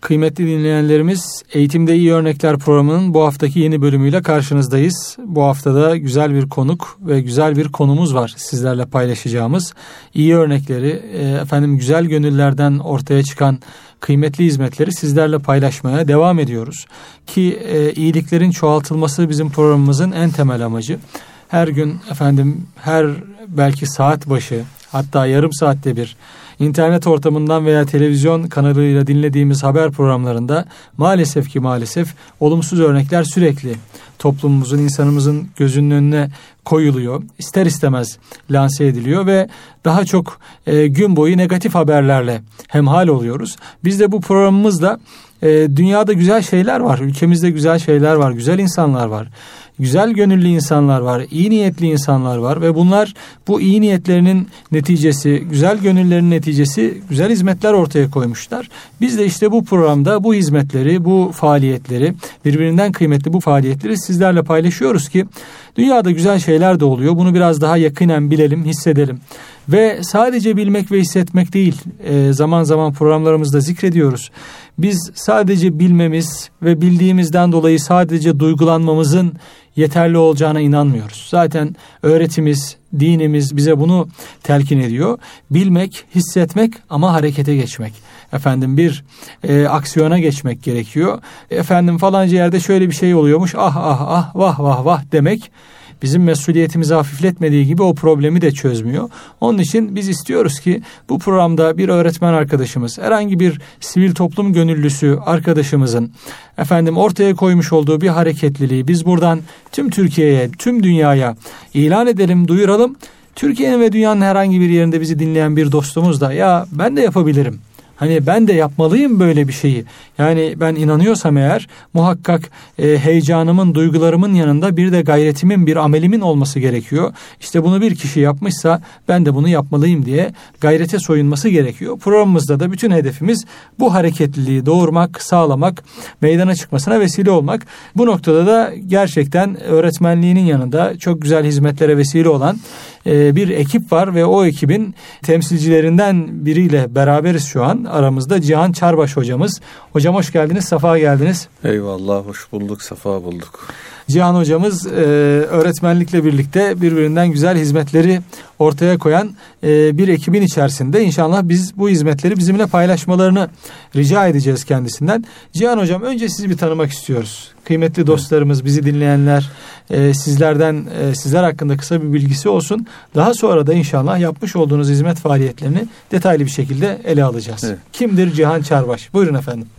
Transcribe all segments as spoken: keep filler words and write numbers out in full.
Kıymetli dinleyenlerimiz, Eğitimde İyi Örnekler programının bu haftaki yeni bölümüyle karşınızdayız. Bu haftada güzel bir konuk ve güzel bir konumuz var sizlerle paylaşacağımız. İyi örnekleri, efendim güzel gönüllerden ortaya çıkan kıymetli hizmetleri sizlerle paylaşmaya devam ediyoruz. Ki e, iyiliklerin çoğaltılması bizim programımızın en temel amacı. Her gün efendim her belki saat başı, hatta yarım saatte bir İnternet ortamından veya televizyon kanalıyla dinlediğimiz haber programlarında maalesef ki maalesef olumsuz örnekler sürekli toplumumuzun, insanımızın gözünün önüne koyuluyor. İster istemez lanse ediliyor ve daha çok e, gün boyu negatif haberlerle hemhal oluyoruz. Biz de bu programımızda e, dünyada güzel şeyler var, ülkemizde güzel şeyler var, güzel insanlar var. Güzel gönüllü insanlar var, iyi niyetli insanlar var ve bunlar bu iyi niyetlerinin neticesi, güzel gönüllerin neticesi güzel hizmetler ortaya koymuşlar. Biz de işte bu programda bu hizmetleri, bu faaliyetleri, birbirinden kıymetli bu faaliyetleri sizlerle paylaşıyoruz ki dünyada güzel şeyler de oluyor. Bunu biraz daha yakinen bilelim, hissedelim. Ve sadece bilmek ve hissetmek değil, e, zaman zaman programlarımızda zikrediyoruz. Biz sadece bilmemiz ve bildiğimizden dolayı sadece duygulanmamızın yeterli olacağına inanmıyoruz. Zaten öğretimiz, dinimiz bize bunu telkin ediyor. Bilmek, hissetmek ama harekete geçmek. Efendim bir e, aksiyona geçmek gerekiyor. Efendim falanca yerde şöyle bir şey oluyormuş. Ah ah ah vah vah vah demek bizim mesuliyetimizi hafifletmediği gibi o problemi de çözmüyor. Onun için biz istiyoruz ki bu programda bir öğretmen arkadaşımız, herhangi bir sivil toplum gönüllüsü arkadaşımızın efendim ortaya koymuş olduğu bir hareketliliği biz buradan tüm Türkiye'ye, tüm dünyaya ilan edelim, duyuralım. Türkiye'nin ve dünyanın herhangi bir yerinde bizi dinleyen bir dostumuz da ya ben de yapabilirim, hani ben de yapmalıyım böyle bir şeyi. Yani ben inanıyorsam eğer muhakkak e, heyecanımın, duygularımın yanında bir de gayretimin, bir amelimin olması gerekiyor. İşte bunu bir kişi yapmışsa ben de bunu yapmalıyım diye gayrete soyunması gerekiyor. Programımızda da bütün hedefimiz bu hareketliliği doğurmak, sağlamak, meydana çıkmasına vesile olmak. Bu noktada da gerçekten öğretmenliğinin yanında çok güzel hizmetlere vesile olan e, bir ekip var ve o ekibin temsilcilerinden biriyle beraberiz şu an. Aramızda Cihan Çarbaş hocamız. Hocam hoş geldiniz, safa geldiniz. Eyvallah, hoş bulduk, safa bulduk. Cihan hocamız e, öğretmenlikle birlikte birbirinden güzel hizmetleri ortaya koyan e, bir ekibin içerisinde. İnşallah biz bu hizmetleri bizimle paylaşmalarını rica edeceğiz kendisinden. Cihan hocam, önce sizi bir tanımak istiyoruz. Kıymetli dostlarımız, bizi dinleyenler, e, sizlerden e, sizler hakkında kısa bir bilgisi olsun. Daha sonra da inşallah yapmış olduğunuz hizmet faaliyetlerini detaylı bir şekilde ele alacağız. Evet. Kimdir Cihan Çarbaş? Buyurun efendim.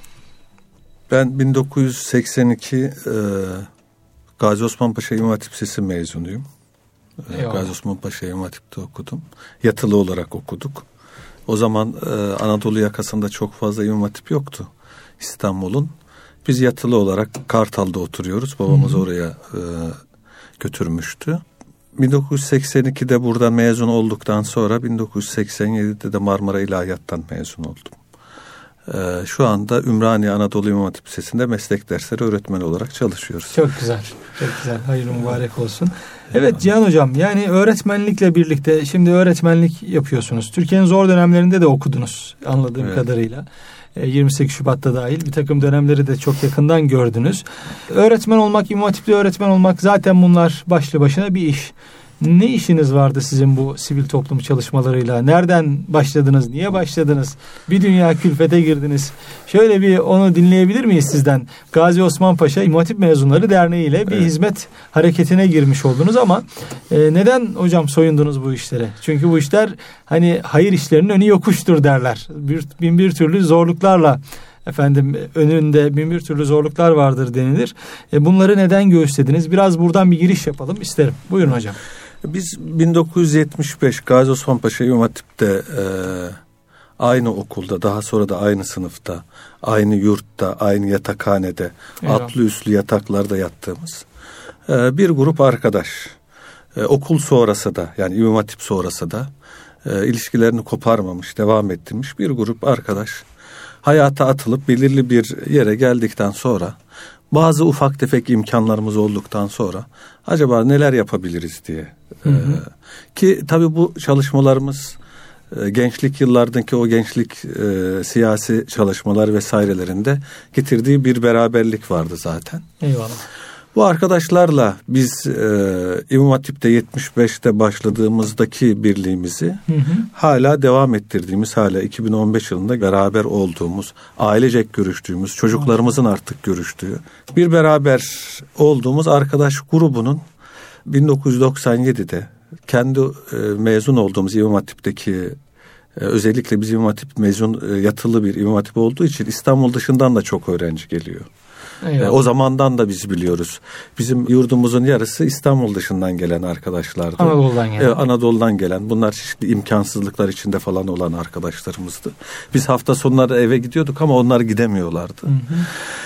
Ben bin dokuz yüz seksen iki e, Gazi Osman Paşa İmam Hatip Lisesi mezunuyum. Eyvallah. Gazi Osman Paşa İmam Hatip'te okudum. Yatılı olarak okuduk. O zaman e, Anadolu yakasında çok fazla İmam Hatip yoktu İstanbul'un. Biz yatılı olarak Kartal'da oturuyoruz. Babamız Hı-hı. oraya e, götürmüştü. bin dokuz yüz seksen ikide buradan mezun olduktan sonra bin dokuz yüz seksen yedide de Marmara İlahiyat'tan mezun oldum. Ee, şu anda Ümraniye Anadolu İmam Hatip Lisesi'nde meslek dersleri öğretmeni olarak çalışıyoruz. Çok güzel, çok güzel. Hayırlı mübarek olsun. Evet Cihan hocam, yani öğretmenlikle birlikte şimdi öğretmenlik yapıyorsunuz. Türkiye'nin zor dönemlerinde de okudunuz anladığım evet. kadarıyla. yirmi sekiz Şubat'ta dahil bir takım dönemleri de çok yakından gördünüz. Öğretmen olmak, İmam Hatip'te öğretmen olmak zaten bunlar başlı başına bir iş. Ne işiniz vardı sizin bu sivil toplum çalışmalarıyla? Nereden başladınız? Niye başladınız? Bir dünya külfete girdiniz. Şöyle bir onu dinleyebilir miyiz sizden? Gazi Osman Paşa İmam Hatip Mezunları Derneği ile bir evet. hizmet hareketine girmiş oldunuz ama e, neden hocam soyundunuz bu işlere? Çünkü bu işler hani hayır işlerinin önü yokuştur derler. Bir, bin bir türlü zorluklarla efendim önünde bin bir türlü zorluklar vardır denilir. E, bunları neden göğüslediniz? Biraz buradan bir giriş yapalım isterim. Buyurun hocam. Biz bin dokuz yüz yetmiş beş Gazi Osman Paşa İmam Hatip'te e, aynı okulda, daha sonra da aynı sınıfta, aynı yurtta, aynı yatakhanede, Eyvallah. atlı üstlü yataklarda yattığımız e, bir grup arkadaş. E, okul sonrası da, yani İmam Hatip sonrası da e, ilişkilerini koparmamış, devam ettirmiş bir grup arkadaş hayata atılıp belirli bir yere geldikten sonra, bazı ufak tefek imkanlarımız olduktan sonra acaba neler yapabiliriz diye. Hı hı. Ee, ki tabii bu çalışmalarımız gençlik yıllardaki o gençlik e, siyasi çalışmalar vesairelerinde getirdiği bir beraberlik vardı zaten. Eyvallah. Bu arkadaşlarla biz e, İmam Hatip'te yetmiş beşte başladığımızdaki birliğimizi hı hı. hala devam ettirdiğimiz, hala iki bin on beş yılında beraber olduğumuz, ailecek görüştüğümüz, çocuklarımızın artık görüştüğü bir beraber olduğumuz arkadaş grubunun bin dokuz yüz doksan yedide kendi e, mezun olduğumuz İmam Hatip'teki e, özellikle bizim İmam Hatip mezun e, yatılı bir İmam Hatip olduğu için İstanbul dışından da çok öğrenci geliyor. E, o zamandan da biz biliyoruz. Bizim yurdumuzun yarısı İstanbul dışından gelen arkadaşlardı. Anadolu'dan gelen. E, Anadolu'dan gelen. Bunlar çeşitli imkansızlıklar içinde falan olan arkadaşlarımızdı. Biz hafta sonları eve gidiyorduk ama onlar gidemiyorlardı. Hı hı.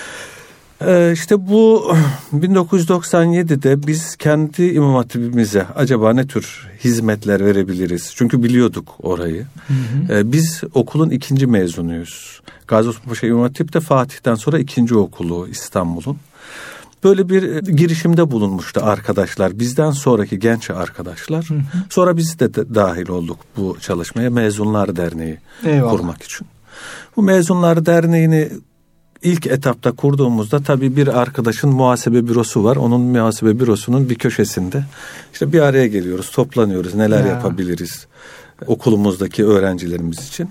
İşte bu bin dokuz yüz doksan yedide biz kendi İmam Hatip'imize acaba ne tür hizmetler verebiliriz? Çünkü biliyorduk orayı. Hı hı. Biz okulun ikinci mezunuyuz. Gazi Osman Paşa İmam Hatip de Fatih'ten sonra ikinci okulu İstanbul'un. Böyle bir girişimde bulunmuştu arkadaşlar. Bizden sonraki genç arkadaşlar. Hı hı. Sonra biz de, de dahil olduk bu çalışmaya. Mezunlar Derneği Eyvallah. kurmak için. Bu Mezunlar Derneği'ni İlk etapta kurduğumuzda tabii bir arkadaşın muhasebe bürosu var. Onun muhasebe bürosunun bir köşesinde işte bir araya geliyoruz, toplanıyoruz, neler ya. yapabiliriz okulumuzdaki öğrencilerimiz için.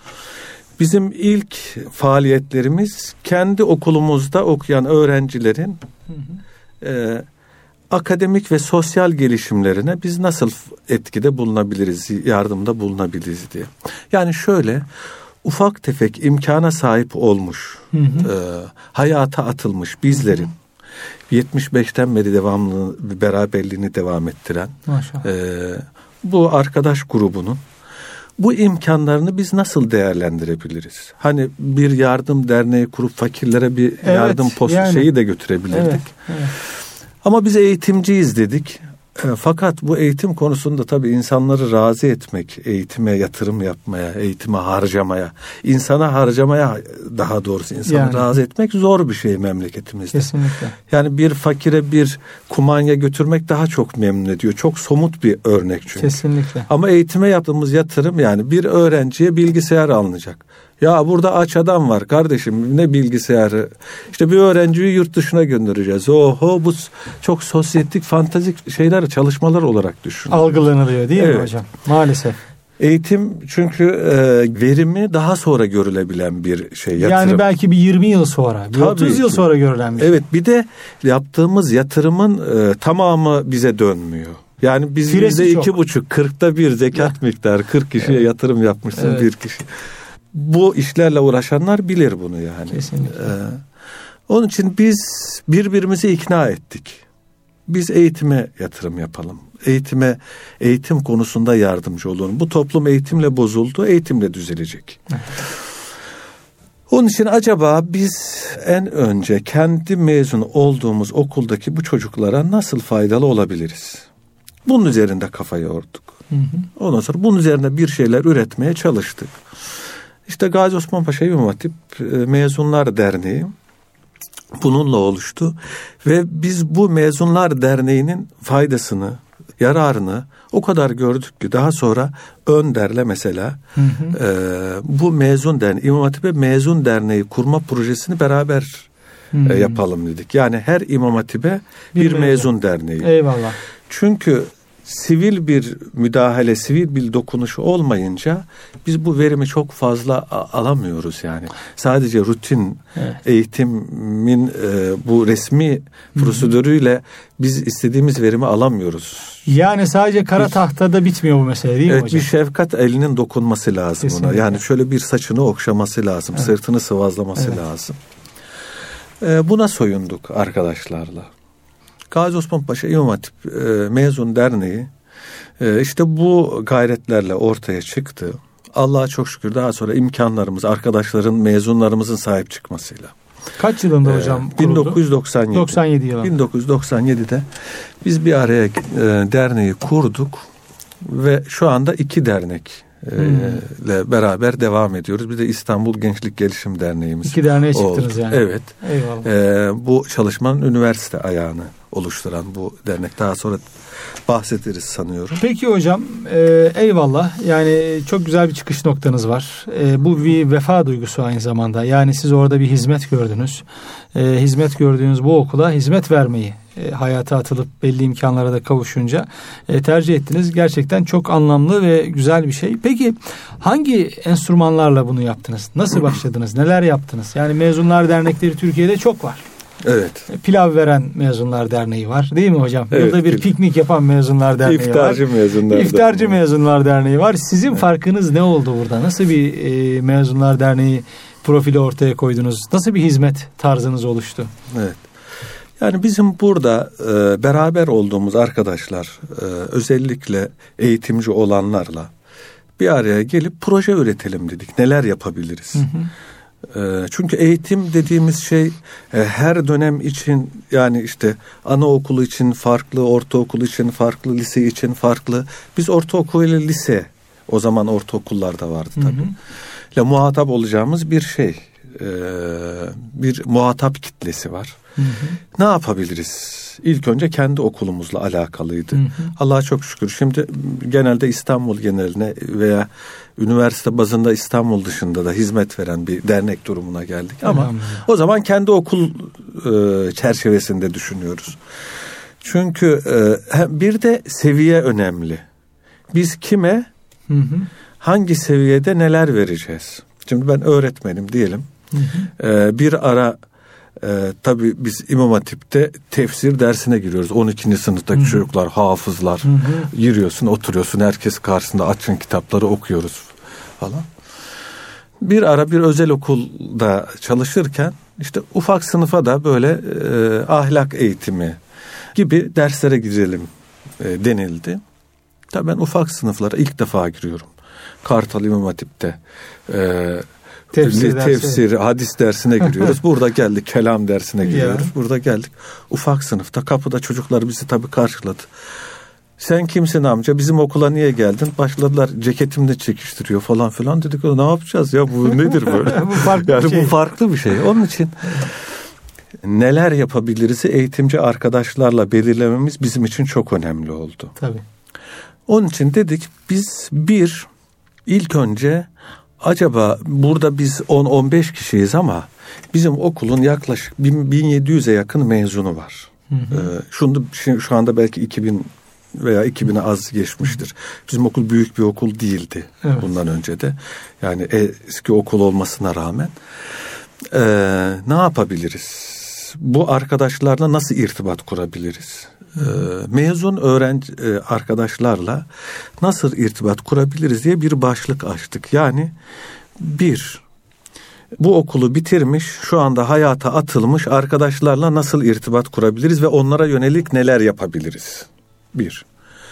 Bizim ilk faaliyetlerimiz kendi okulumuzda okuyan öğrencilerin hı hı. E, akademik ve sosyal gelişimlerine biz nasıl etkide bulunabiliriz, yardımda bulunabiliriz diye. Yani şöyle... Ufak tefek imkana sahip olmuş, hı hı. E, hayata atılmış bizlerin hı hı. yetmiş beşten beri devamlı beraberliğini devam ettiren e, bu arkadaş grubunun bu imkanlarını biz nasıl değerlendirebiliriz? Hani bir yardım derneği kurup fakirlere bir evet, yardım post yani. şeyi de götürebilirdik. Evet, evet. Ama biz eğitimciyiz dedik. Fakat bu eğitim konusunda tabii insanları razı etmek, eğitime yatırım yapmaya, eğitime harcamaya, insana harcamaya daha doğrusu insanı yani. razı etmek zor bir şey memleketimizde. Kesinlikle. Yani bir fakire bir kumanya götürmek daha çok memnun ediyor. Çok somut bir örnek çünkü. Kesinlikle. Ama eğitime yaptığımız yatırım yani bir öğrenciye bilgisayar alınacak. Ya burada aç adam var kardeşim, ne bilgisayarı. İşte bir öğrenciyi yurt dışına göndereceğiz. Oho, bu çok sosyetik, fantastik şeyler, çalışmalar olarak düşünün. Algılanılıyor değil evet. mi hocam? Maalesef. Eğitim çünkü e, verimi daha sonra görülebilen bir şey, yatırım. Yani belki bir yirmi yıl sonra, bir Tabii otuz yıl ki. sonra görülen bir şey. Evet, bir de yaptığımız yatırımın e, tamamı bize dönmüyor. Yani biz yüzde iki buçuk, kırkta bir zekat miktarı, kırk kişiye evet. yatırım yapmışsın evet. bir kişi. Bu işlerle uğraşanlar bilir bunu yani. Kesinlikle. Ee, onun için biz birbirimizi ikna ettik. Biz eğitime yatırım yapalım. Eğitime, eğitim konusunda yardımcı olun. Bu toplum eğitimle bozuldu, eğitimle düzelecek. Onun için acaba biz en önce kendi mezun olduğumuz okuldaki bu çocuklara nasıl faydalı olabiliriz? Bunun üzerinde kafa yorduk. Hı hı. Ondan sonra bunun üzerine bir şeyler üretmeye çalıştık. İşte Gazi Osman Paşa İmam Hatip Mezunlar Derneği bununla oluştu ve biz bu Mezunlar Derneği'nin faydasını, yararını o kadar gördük ki daha sonra Önder'le mesela hı hı. E, bu Mezun Derneği, İmam Hatip'e Mezun Derneği kurma projesini beraber e, yapalım dedik. Yani her İmam Hatip'e bir, bir mezun. mezun derneği. Eyvallah. Çünkü sivil bir müdahale, sivil bir dokunuş olmayınca biz bu verimi çok fazla alamıyoruz yani. Sadece rutin evet. eğitimin e, bu resmi prosedürüyle biz istediğimiz verimi alamıyoruz. Yani sadece kara tahtada bitmiyor bu mesele değil mi evet, hocam? Bir şefkat elinin dokunması lazım Kesinlikle. ona. Yani şöyle bir saçını okşaması lazım, evet. sırtını sıvazlaması evet. lazım. E, buna soyunduk arkadaşlarla. Gazi Osman Paşa İmam Hatip e, Mezun Derneği e, işte bu gayretlerle ortaya çıktı. Allah'a çok şükür daha sonra imkanlarımız, arkadaşların, mezunlarımızın sahip çıkmasıyla. Kaç yılında e, hocam kuruldu? bin dokuz yüz doksan yedi. doksan yedi yılında. bin dokuz yüz doksan yedide biz bir araya e, derneği kurduk ve şu anda iki dernek ile hmm. beraber devam ediyoruz. Bir de İstanbul Gençlik Gelişim Derneğimiz. İki derneğe çıktınız oldu. yani. Evet. Eyvallah. Ee, bu çalışmanın üniversite ayağını oluşturan bu dernek. Daha sonra bahsederiz sanıyorum. Peki hocam, e, eyvallah. Yani çok güzel bir çıkış noktanız var. E, bu bir vefa duygusu aynı zamanda. Yani siz orada bir hizmet gördünüz. E, hizmet gördüğünüz bu okula hizmet vermeyi e, hayata atılıp belli imkanlara da kavuşunca e, tercih ettiniz. Gerçekten çok anlamlı ve güzel bir şey. Peki hangi enstrümanlarla bunu yaptınız? Nasıl başladınız? Neler yaptınız? Yani Mezunlar Dernekleri Türkiye'de çok var. Evet. Pilav veren Mezunlar Derneği var, değil mi hocam? Evet, Yılda bir piknik yapan Mezunlar Derneği İftarcı var. Mezunlar İftarcı Derneği. Mezunlar Derneği var. Sizin evet. farkınız ne oldu burada? Nasıl bir e, Mezunlar Derneği profili ortaya koydunuz? Nasıl bir hizmet tarzınız oluştu? Evet. Yani bizim burada e, beraber olduğumuz arkadaşlar, e, özellikle eğitimci olanlarla bir araya gelip proje üretelim dedik. Neler yapabiliriz? Hı hı. Çünkü eğitim dediğimiz şey her dönem için, yani işte anaokulu için farklı, ortaokul için farklı, lise için farklı. Biz ortaokul ile lise, o zaman ortaokullarda vardı tabii. Hı hı. ile muhatap olacağımız bir şey, bir muhatap kitlesi var. Hı hı. Ne yapabiliriz? İlk önce kendi okulumuzla alakalıydı. Hı hı. Allah'a çok şükür. Şimdi genelde İstanbul geneline veya üniversite bazında İstanbul dışında da hizmet veren bir dernek durumuna geldik. Ama hı hı. o zaman kendi okul e, çerçevesinde düşünüyoruz. Çünkü e, bir de seviye önemli. Biz kime, hı hı. hangi seviyede neler vereceğiz? Şimdi ben öğretmenim diyelim. Hı hı. E, bir ara Ee, tabii biz İmam Hatip'te tefsir dersine giriyoruz. on ikinci sınıftaki Hı-hı. çocuklar, hafızlar. Hı-hı. Giriyorsun, oturuyorsun, herkes karşısında, açın kitapları, okuyoruz falan. Bir ara bir özel okulda çalışırken işte ufak sınıfa da böyle e, ahlak eğitimi gibi derslere girelim e, denildi. Tabii ben ufak sınıflara ilk defa giriyorum. Kartal İmam Hatip'te eee Tefsir, tefsir hadis dersine giriyoruz. Burada geldik, kelam dersine giriyoruz. Ya. Burada geldik. Ufak sınıfta kapıda çocuklar bizi tabii karşıladı. Sen kimsin amca? Bizim okula niye geldin? Başladılar ceketimle çekiştiriyor falan filan. Dedik ne yapacağız ya, bu nedir böyle? Bu farklı yani bir şey. Bu farklı bir şey. Onun için neler yapabiliriz eğitimci arkadaşlarla belirlememiz bizim için çok önemli oldu. Tabii. Onun için dedik biz bir ilk önce acaba burada biz on on beş kişiyiz ama bizim okulun yaklaşık bin yedi yüze yakın mezunu var. Hı hı. Ee, şunu, şu anda belki iki bin veya iki bine az geçmiştir. Bizim okul büyük bir okul değildi, evet. bundan önce de. Yani eski okul olmasına rağmen. Ee, ne yapabiliriz? Bu arkadaşlarla nasıl irtibat kurabiliriz? Ee, mezun öğrenci e, arkadaşlarla nasıl irtibat kurabiliriz diye bir başlık açtık. Yani bir, bu okulu bitirmiş, şu anda hayata atılmış arkadaşlarla nasıl irtibat kurabiliriz ve onlara yönelik neler yapabiliriz? Bir.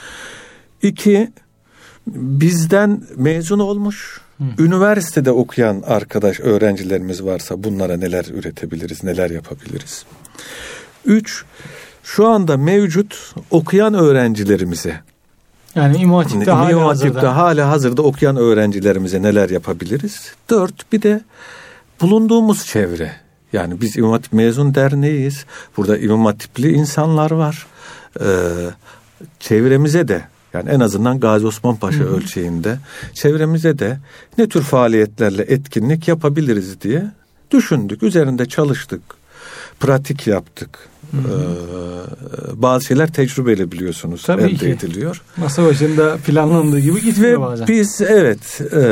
İki, bizden mezun olmuş, Hı. üniversitede okuyan arkadaş öğrencilerimiz varsa bunlara neler üretebiliriz, neler yapabiliriz? Üç, şu anda mevcut okuyan öğrencilerimize, yani İmam Hatip'te, hala, İmam Hatip'te hala hazırda okuyan öğrencilerimize neler yapabiliriz? Dört, bir de bulunduğumuz çevre. Yani biz İmam Hatip Mezun Derneğiyiz. Burada İmam Hatipli insanlar var. Ee, çevremize de, yani en azından Gazi Osman Paşa Hı-hı. ölçeğinde çevremize de ne tür faaliyetlerle etkinlik yapabiliriz diye düşündük. Üzerinde çalıştık. Pratik yaptık. Ee, bazı şeyler tecrübeyle biliyorsunuz. Tabii elde ki. Ediliyor. Masa başında planlandığı gibi gitmiyor Ve bazen. Biz evet e,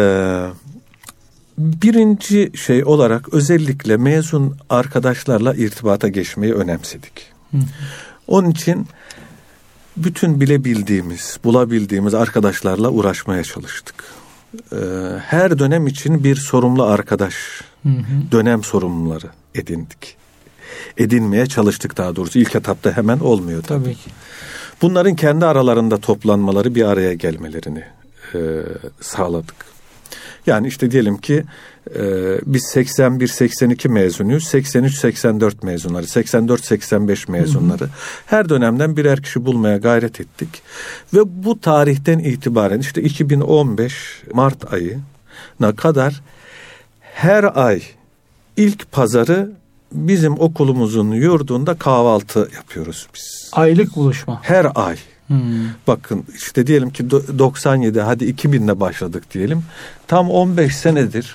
birinci şey olarak özellikle mezun arkadaşlarla irtibata geçmeyi önemsedik. Hı. Onun için bütün bilebildiğimiz, bulabildiğimiz arkadaşlarla uğraşmaya çalıştık. Ee, her dönem için bir sorumlu arkadaş, hı hı. dönem sorumluları edindik. Edinmeye çalıştık daha doğrusu. İlk etapta hemen olmuyor tabii. Tabii ki. Bunların kendi aralarında toplanmaları, bir araya gelmelerini e, sağladık. Yani işte diyelim ki e, biz seksen bir seksen iki mezunuyuz. seksen üç seksen dört mezunları, seksen dört seksen beş mezunları. Hı hı. Her dönemden birer kişi bulmaya gayret ettik. Ve bu tarihten itibaren işte iki bin on beş Mart ayına kadar her ay ilk pazarı bizim okulumuzun yurdunda kahvaltı yapıyoruz biz. Aylık buluşma. Her ay. Hmm. Bakın işte diyelim ki doksan yedi, hadi iki binde başladık diyelim. Tam on beş senedir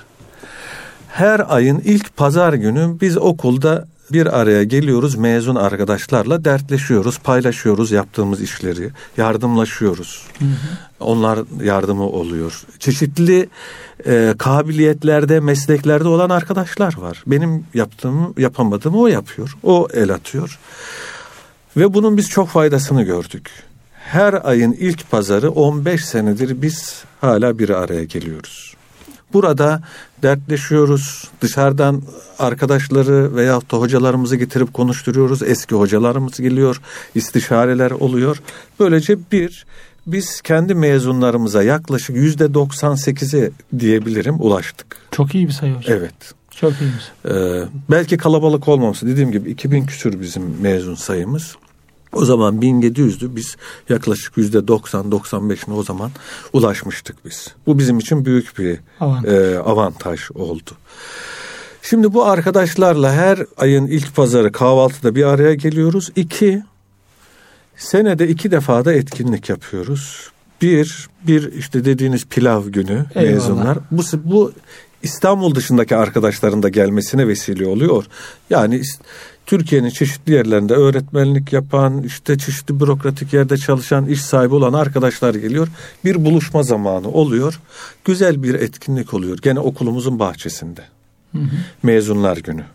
her ayın ilk pazar günü biz okulda bir araya geliyoruz, mezun arkadaşlarla dertleşiyoruz, paylaşıyoruz yaptığımız işleri, yardımlaşıyoruz. Hı hı. Onlar yardımı oluyor. Çeşitli e, kabiliyetlerde, mesleklerde olan arkadaşlar var. Benim yaptığımı, yapamadığımı o yapıyor. O el atıyor. Ve bunun biz çok faydasını gördük. Her ayın ilk pazarı on beş senedir biz hala bir araya geliyoruz. Burada dertleşiyoruz. Dışarıdan arkadaşları veyahut da hocalarımızı getirip konuşturuyoruz. Eski hocalarımız geliyor. İstişareler oluyor. Böylece bir, biz kendi mezunlarımıza yaklaşık yüzde doksan sekize diyebilirim ulaştık. Çok iyi bir sayı hocam. Evet. Çok iyiymiş. Ee, belki kalabalık olmaması. Dediğim gibi iki bin küsür bizim mezun sayımız. O zaman bin yedi yüzdü. Biz yaklaşık yüzde doksan doksan beşine o zaman ulaşmıştık biz. Bu bizim için büyük bir avantaj, e, avantaj oldu. Şimdi bu arkadaşlarla her ayın ilk pazarı kahvaltıda bir araya geliyoruz. İki, senede iki defa da etkinlik yapıyoruz. Bir, bir işte dediğiniz pilav günü. Eyvallah. Mezunlar. Bu, bu İstanbul dışındaki arkadaşların da gelmesine vesile oluyor. Yani Türkiye'nin çeşitli yerlerinde öğretmenlik yapan, işte çeşitli bürokratik yerde çalışan, iş sahibi olan arkadaşlar geliyor. Bir buluşma zamanı oluyor. Güzel bir etkinlik oluyor. Gene okulumuzun bahçesinde. Hı hı. Mezunlar günü.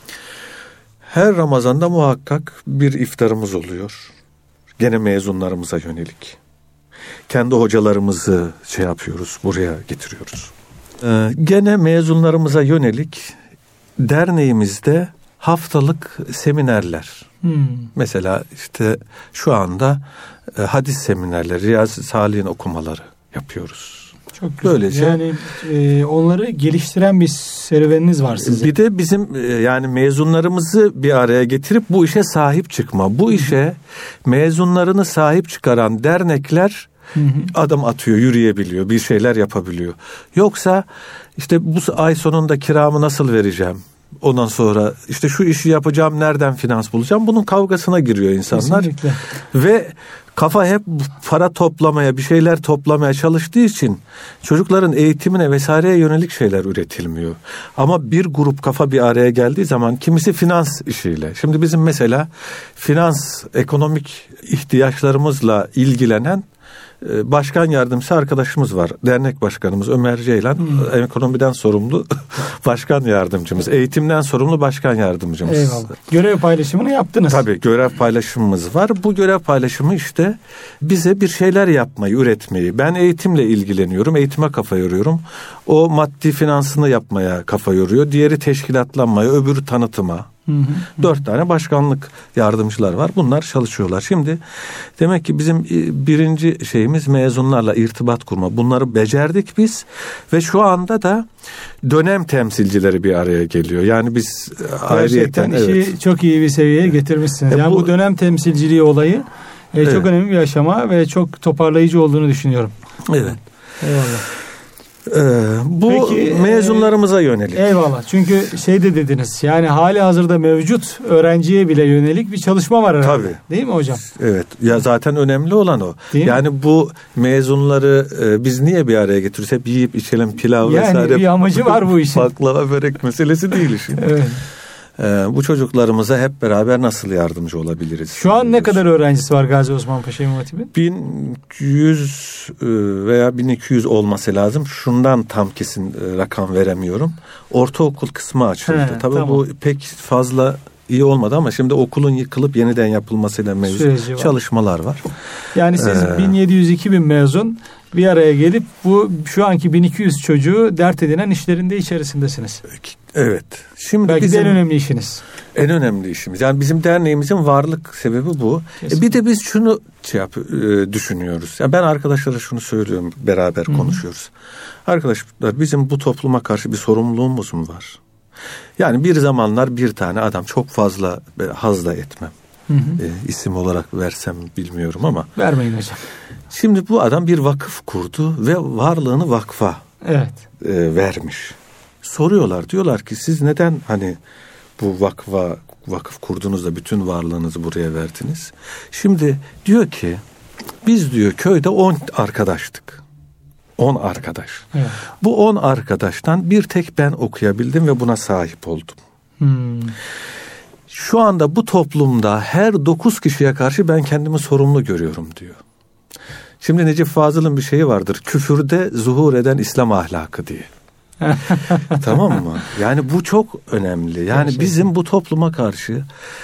Her Ramazan'da muhakkak bir iftarımız oluyor. Gene mezunlarımıza yönelik. Kendi hocalarımızı şey yapıyoruz, buraya getiriyoruz. Ee, gene mezunlarımıza yönelik derneğimizde haftalık seminerler. Hmm. Mesela işte şu anda e, hadis seminerleri, Riyazi Salih'in okumaları yapıyoruz. Çok güzel. Böylece, yani e, onları geliştiren bir serüveniniz var sizin. Bir de bizim e, yani mezunlarımızı bir araya getirip bu işe sahip çıkma. Bu işe mezunlarını sahip çıkaran dernekler Hı hı. adım atıyor, yürüyebiliyor, bir şeyler yapabiliyor. Yoksa işte bu ay sonunda kiramı nasıl vereceğim? Ondan sonra işte şu işi yapacağım, nereden finans bulacağım? Bunun kavgasına giriyor insanlar. Kesinlikle. Ve kafa hep para toplamaya, bir şeyler toplamaya çalıştığı için çocukların eğitimine vesaireye yönelik şeyler üretilmiyor. Ama bir grup kafa bir araya geldiği zaman kimisi finans işiyle. Şimdi bizim mesela finans, ekonomik ihtiyaçlarımızla ilgilenen başkan yardımcısı arkadaşımız var. Dernek başkanımız Ömer Ceylan, hmm. ekonomiden sorumlu başkan yardımcımız. Eğitimden sorumlu başkan yardımcımız. Eyvallah. Görev paylaşımını yaptınız. Tabii görev paylaşımımız var. Bu görev paylaşımı işte bize bir şeyler yapmayı, üretmeyi. Ben eğitimle ilgileniyorum. Eğitime kafa yoruyorum. O maddi finansını yapmaya kafa yoruyor. Diğeri teşkilatlanmaya, öbürü tanıtıma. Hı hı. Dört tane başkanlık yardımcılar var. Bunlar çalışıyorlar. Şimdi demek ki bizim birinci şeyimiz mezunlarla irtibat kurma. Bunları becerdik biz ve şu anda da dönem temsilcileri bir araya geliyor. Yani biz gerçekten işi evet. çok iyi bir seviyeye getirmişsiniz. E yani bu, bu dönem temsilciliği olayı e, çok evet. önemli bir aşama ve çok toparlayıcı olduğunu düşünüyorum. Evet. Eyvallah. Ee, bu Peki, mezunlarımıza yönelik. Eyvallah. Çünkü şey de dediniz. Yani hali hazırda mevcut öğrenciye bile yönelik bir çalışma var herhalde. Tabii. Değil mi hocam? Evet. Ya zaten önemli olan o. Değil yani mi? Bu mezunları e, biz niye bir araya getiriyoruz? Hep yiyip içelim pilav yani vesaire. Yani bir amacı var bu işin. Baklava börek meselesi değil işin. Evet. Ee, bu çocuklarımıza hep beraber nasıl yardımcı olabiliriz? Şu an ne kadar öğrencisi var Gazi Osman Paşa İmam Hatip'in? bin yüz veya bin iki yüz olması lazım. Şundan tam kesin rakam veremiyorum. Ortaokul kısmı açıldı. He, Tabii tamam. bu pek fazla iyi olmadı ama şimdi okulun yıkılıp yeniden yapılmasıyla mevzu çalışmalar var. Yani siz ee, bin yedi yüz iki bin mezun bir araya gelip bu şu anki bin iki yüz çocuğu dert edinen işlerinde içerisindesiniz. Evet. Şimdi belki bizim, de en önemli işiniz. En önemli işimiz. Yani bizim derneğimizin varlık sebebi bu. E bir de biz şunu şey yap, e, düşünüyoruz. Yani ben arkadaşlara şunu söylüyorum, beraber Hı-hı. konuşuyoruz. Arkadaşlar bizim bu topluma karşı bir sorumluluğumuz mu var? Yani bir zamanlar bir tane adam çok fazla haz da etmem. Hı hı. E, isim olarak versem bilmiyorum ama. Vermeyin hocam. Şimdi bu adam bir vakıf kurdu ve varlığını vakfa evet. e, vermiş. Soruyorlar, diyorlar ki siz neden hani bu vakfa, vakıf kurduğunuzda bütün varlığınızı buraya verdiniz. Şimdi diyor ki biz diyor köyde on arkadaştık. on arkadaş. Evet. Bu on arkadaştan bir tek ben okuyabildim ve buna sahip oldum. Hmm. Şu anda bu toplumda her dokuz kişiye karşı ben kendimi sorumlu görüyorum diyor. Şimdi Necip Fazıl'ın bir şeyi vardır. Küfürde zuhur eden İslam ahlakı diye. Tamam mı? Yani bu çok önemli. Yani Gerçekten. bizim bu topluma karşı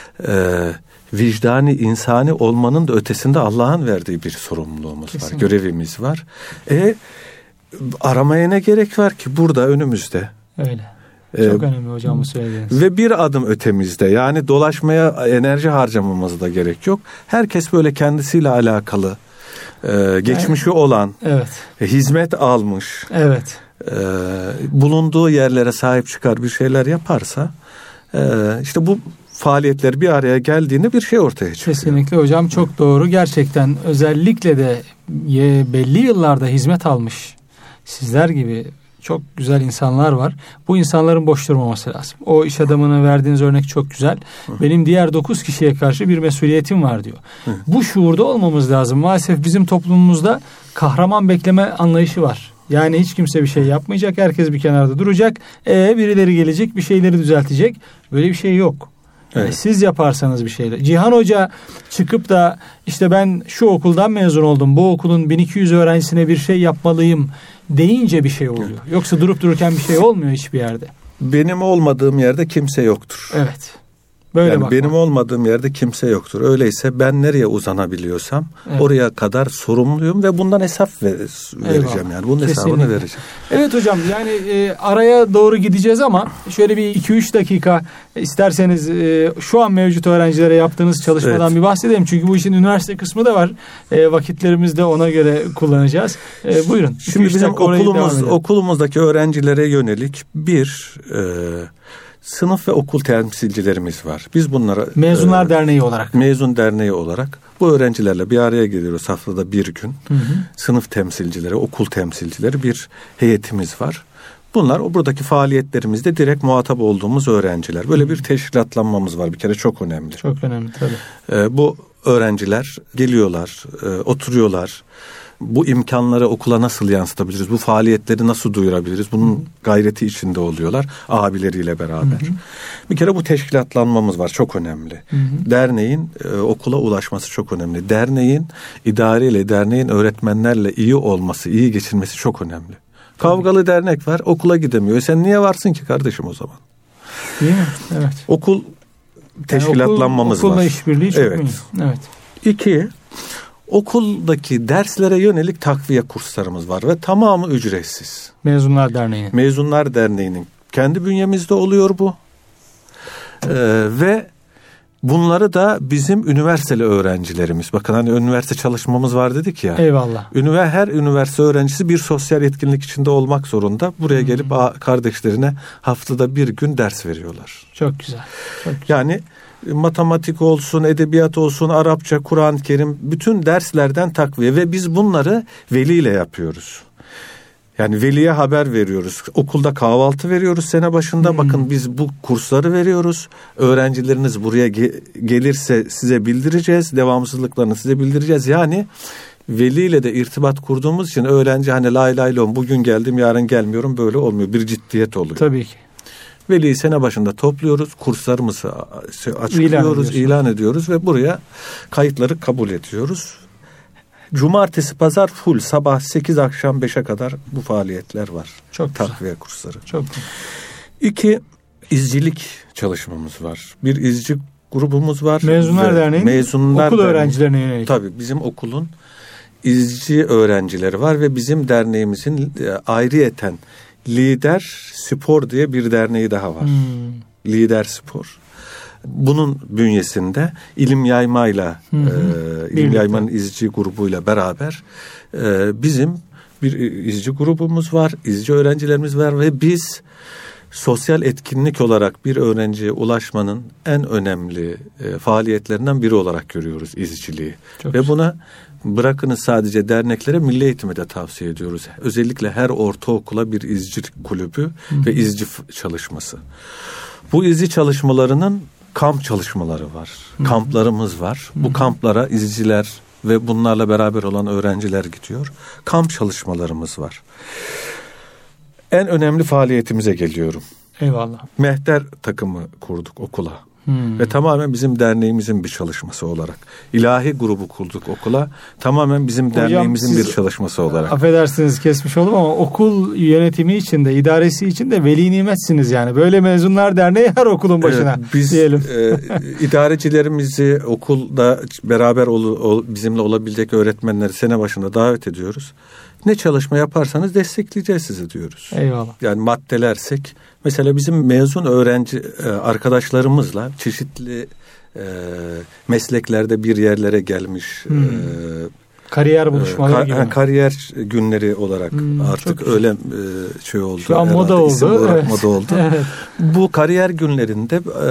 e, vicdani, insani olmanın da ötesinde Allah'ın verdiği bir sorumluluğumuz Kesinlikle. var. Görevimiz var. E aramaya ne gerek var ki burada önümüzde? Öyle. Çok ee, önemli hocam bu söylediğiniz. Ve bir adım ötemizde, yani dolaşmaya enerji harcamamız da gerek yok. Herkes böyle kendisiyle alakalı e, geçmişi yani, olan, evet. e, hizmet almış, evet. e, bulunduğu yerlere sahip çıkar bir şeyler yaparsa e, işte bu faaliyetler bir araya geldiğinde bir şey ortaya çıkıyor. Kesinlikle hocam, çok doğru. Gerçekten özellikle de belli yıllarda hizmet almış sizler gibi çok güzel insanlar var. Bu insanların boş durmaması lazım. O iş adamına verdiğiniz örnek çok güzel. Benim diğer dokuz kişiye karşı bir mesuliyetim var diyor. Hı. Bu şuurda olmamız lazım. Maalesef bizim toplumumuzda kahraman bekleme anlayışı var. Yani hiç kimse bir şey yapmayacak. Herkes bir kenarda duracak. E birileri gelecek, bir şeyleri düzeltecek. Böyle bir şey yok. Yani evet. Siz yaparsanız bir şeyler. Cihan Hoca çıkıp da işte ben şu okuldan mezun oldum, bu okulun bin iki yüz öğrencisine bir şey yapmalıyım deyince bir şey oluyor. Yoksa durup dururken bir şey olmuyor hiçbir yerde. Benim olmadığım yerde kimse yoktur. Evet. Böyle yani bakma. Benim olmadığım yerde kimse yoktur. Öyleyse ben nereye uzanabiliyorsam evet. oraya kadar sorumluyum ve bundan hesap ver, vereceğim. Eyvallah. Yani bunun Kesinlikle. hesabını vereceğim. Evet hocam, yani e, araya doğru gideceğiz ama şöyle bir iki üç dakika isterseniz e, şu an mevcut öğrencilere yaptığınız çalışmadan evet. bir bahsedelim. Çünkü bu işin üniversite kısmı da var. E, vakitlerimizi de ona göre kullanacağız. E, buyurun. Şimdi bizim okulumuz, okulumuzdaki öğrencilere yönelik bir e, sınıf ve okul temsilcilerimiz var. Biz bunlara Mezunlar e, Derneği olarak. Mezun Derneği olarak bu öğrencilerle bir araya geliyoruz haftada bir gün. Hı hı. Sınıf temsilcileri, okul temsilcileri bir heyetimiz var. Bunlar o buradaki faaliyetlerimizde direkt muhatap olduğumuz öğrenciler. Böyle bir teşkilatlanmamız var bir kere, çok önemli. Çok önemli tabii. E, bu öğrenciler geliyorlar, e, oturuyorlar. Bu imkanları okula nasıl yansıtabiliriz? Bu faaliyetleri nasıl duyurabiliriz? Bunun Hı. gayreti içinde oluyorlar abileriyle beraber. Hı hı. Bir kere bu teşkilatlanmamız var, çok önemli. Hı hı. Derneğin e, okula ulaşması çok önemli. Derneğin idareyle, derneğin öğretmenlerle iyi olması, iyi geçinmesi çok önemli. Tabii. Kavgalı dernek var, okula gidemiyor. E sen niye varsın ki kardeşim o zaman? Değil mi? Evet. Okul teşkilatlanmamız yani okul, var. Okulla işbirliği çok evet. mühim. Evet. İki, okuldaki derslere yönelik takviye kurslarımız var ve tamamı ücretsiz. Mezunlar Derneği. Mezunlar Derneği'nin kendi bünyemizde oluyor bu. Ee, ve bunları da bizim üniversiteli öğrencilerimiz. Bakın hani üniversite çalışmamız var dedik ya. Eyvallah. Ünivers- her üniversite öğrencisi bir sosyal etkinlik içinde olmak zorunda. Buraya hmm. gelip kardeşlerine haftada bir gün ders veriyorlar. Çok güzel. Çok güzel. Yani matematik olsun, edebiyat olsun, Arapça, Kur'an-ı Kerim, bütün derslerden takviye ve biz bunları veliyle yapıyoruz. Yani veliye haber veriyoruz. Okulda kahvaltı veriyoruz sene başında. Hmm. Bakın biz bu kursları veriyoruz. Öğrencileriniz buraya ge- gelirse size bildireceğiz. Devamsızlıklarını size bildireceğiz. Yani veliyle de irtibat kurduğumuz için öğrenci hani lay lay lom bugün geldim yarın gelmiyorum böyle olmuyor. Bir ciddiyet oluyor. Tabii ki. Veli'yi sene başında topluyoruz, kurslarımızı açıklıyoruz, ilan, ilan ediyoruz ve buraya kayıtları kabul ediyoruz. Cumartesi, pazar full, sabah sekiz akşam beşe kadar bu faaliyetler var. Çok takviye güzel. kursları. Çok güzel. İki, izcilik çalışmamız var. Bir izci grubumuz var. Mezunlar Derneği. Mezunlar okul Derneği. öğrencilerine yönelik. Tabii bizim okulun izci öğrencileri var ve bizim derneğimizin ayrıyeten Lider Spor diye bir derneği daha var. Hmm. Lider Spor. Bunun bünyesinde ilim yaymayla, hmm. e, ilim yaymanın izci grubuyla beraber e, bizim bir izci grubumuz var, izci öğrencilerimiz var ve biz sosyal etkinlik olarak bir öğrenciye ulaşmanın en önemli e, faaliyetlerinden biri olarak görüyoruz izciliği. Çok ve güzel. Buna bırakınız sadece derneklere, milli eğitime de tavsiye ediyoruz. Özellikle her ortaokula bir izcilik kulübü Hı. ve izci çalışması. Bu izci çalışmalarının kamp çalışmaları var. Hı. Kamplarımız var. Hı. Bu kamplara izciler ve bunlarla beraber olan öğrenciler gidiyor. Kamp çalışmalarımız var. En önemli faaliyetimize geliyorum. Eyvallah. Mehter takımı kurduk okula. Hmm. Ve tamamen bizim derneğimizin bir çalışması olarak. İlahi grubu kurduk okula. Tamamen bizim Hocam, derneğimizin bir çalışması olarak. Affedersiniz kesmiş oldum ama okul yönetimi için de, idaresi için de veli nimetsiniz yani. Böyle mezunlar derneği her okulun başına evet, biz, diyelim. E, idarecilerimizi okulda beraber ol, ol, bizimle olabilecek öğretmenleri sene başında davet ediyoruz. Ne çalışma yaparsanız destekleyeceğiz sizi diyoruz. Eyvallah. Yani maddelersek mesela bizim mezun öğrenci arkadaşlarımızla çeşitli e, mesleklerde bir yerlere gelmiş hmm. e, kariyer buluşmaları e, kar, gibi. Kariyer günleri olarak hmm, artık öyle e, şey oldu. Şu an moda oldu. Evet. Moda oldu. Evet. Bu kariyer günlerinde e,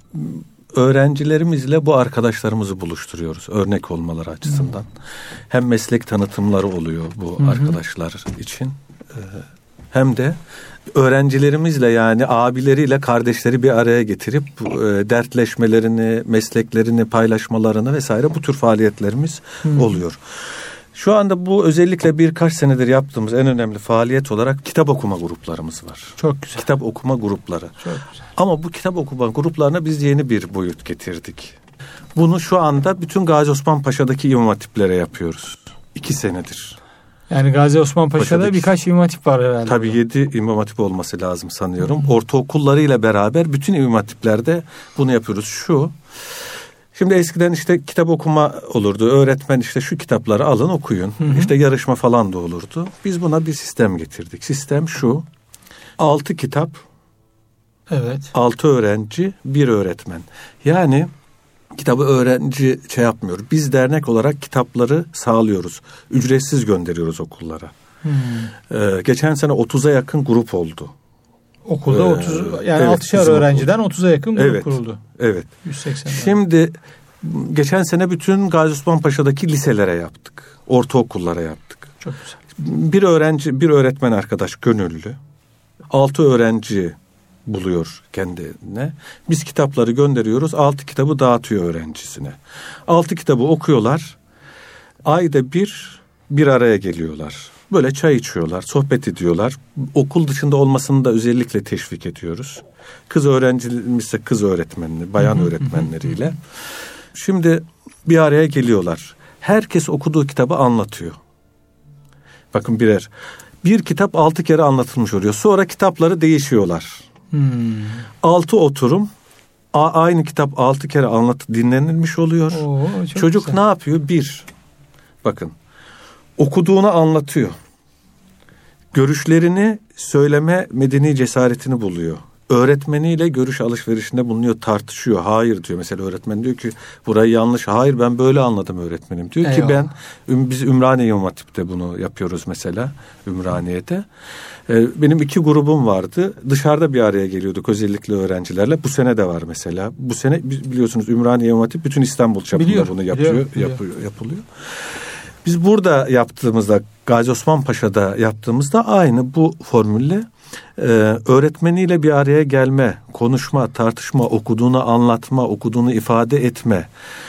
öğrencilerimizle bu arkadaşlarımızı buluşturuyoruz. Örnek olmaları açısından. Hmm. Hem meslek tanıtımları oluyor bu hmm. arkadaşlar için. E, hem de öğrencilerimizle yani abileriyle kardeşleri bir araya getirip e, dertleşmelerini, mesleklerini paylaşmalarını vesaire bu tür faaliyetlerimiz hmm. oluyor. Şu anda bu özellikle birkaç senedir yaptığımız en önemli faaliyet olarak kitap okuma gruplarımız var. Çok güzel. Kitap okuma grupları. Çok güzel. Ama bu kitap okuma gruplarına biz yeni bir boyut getirdik. Bunu şu anda bütün Gazi Osman Paşa'daki imam hatiplere yapıyoruz. İki senedir. Yani Gazi Osman Paşa'da Paşa'daki, birkaç imam hatip var herhalde. Tabii yedi imam hatip olması lazım sanıyorum. Hı. Ortaokullarıyla beraber bütün imam hatiplerde bunu yapıyoruz. Şu, şimdi eskiden işte kitap okuma olurdu. Öğretmen işte şu kitapları alın okuyun. Hı hı. İşte yarışma falan da olurdu. Biz buna bir sistem getirdik. Sistem şu, altı kitap, evet. altı öğrenci, bir öğretmen. Yani kitabı öğrenci şey yapmıyor. Biz dernek olarak kitapları sağlıyoruz. Ücretsiz gönderiyoruz okullara. Hmm. Ee, geçen sene otuza yakın grup oldu. Okulda ee, otuz yani evet, altışar öğrenciden otuza yakın grup evet, kuruldu. Evet. yüz seksen. Şimdi geçen sene bütün Gazi Osman Paşa'daki liselere yaptık. Ortaokullara yaptık. Çok güzel. Bir öğrenci, bir öğretmen arkadaş gönüllü. Altı öğrenci buluyor kendine. Biz kitapları gönderiyoruz. Altı kitabı dağıtıyor öğrencisine. Altı kitabı okuyorlar. Ayda bir bir araya geliyorlar. Böyle çay içiyorlar, sohbet ediyorlar. Okul dışında olmasını da özellikle teşvik ediyoruz. Kız öğrencilerimizse kız öğretmenleri, bayan öğretmenleriyle. Şimdi bir araya geliyorlar. Herkes okuduğu kitabı anlatıyor. Bakın birer. Bir kitap altı kere anlatılmış oluyor. Sonra kitapları değişiyorlar. Hmm. Altı oturum a- aynı kitap altı kere anlat dinlenilmiş oluyor. Oo, çocuk güzel. Ne yapıyor? Bir, bakın okuduğunu anlatıyor. Görüşlerini söyleme medeni cesaretini buluyor. Öğretmeniyle görüş alışverişinde bulunuyor, tartışıyor. Hayır diyor. Mesela öğretmen diyor ki burayı yanlış. Hayır ben böyle anladım öğretmenim. Diyor Eyvallah. Ki ben biz Ümraniye İmam Hatip'te bunu yapıyoruz mesela. Ümraniye'de. Benim iki grubum vardı. Dışarıda bir araya geliyorduk özellikle öğrencilerle. Bu sene de var mesela. Bu sene biliyorsunuz Ümraniye İmam Hatip bütün İstanbul çapında Biliyor, bunu yapıyor, biliyor, biliyor. Yapıyor, yapılıyor. Biz burada yaptığımızda Gazi Osman Paşa'da yaptığımızda aynı bu formülle e, öğretmeniyle bir araya gelme, konuşma, tartışma, okuduğunu anlatma, okuduğunu ifade etme.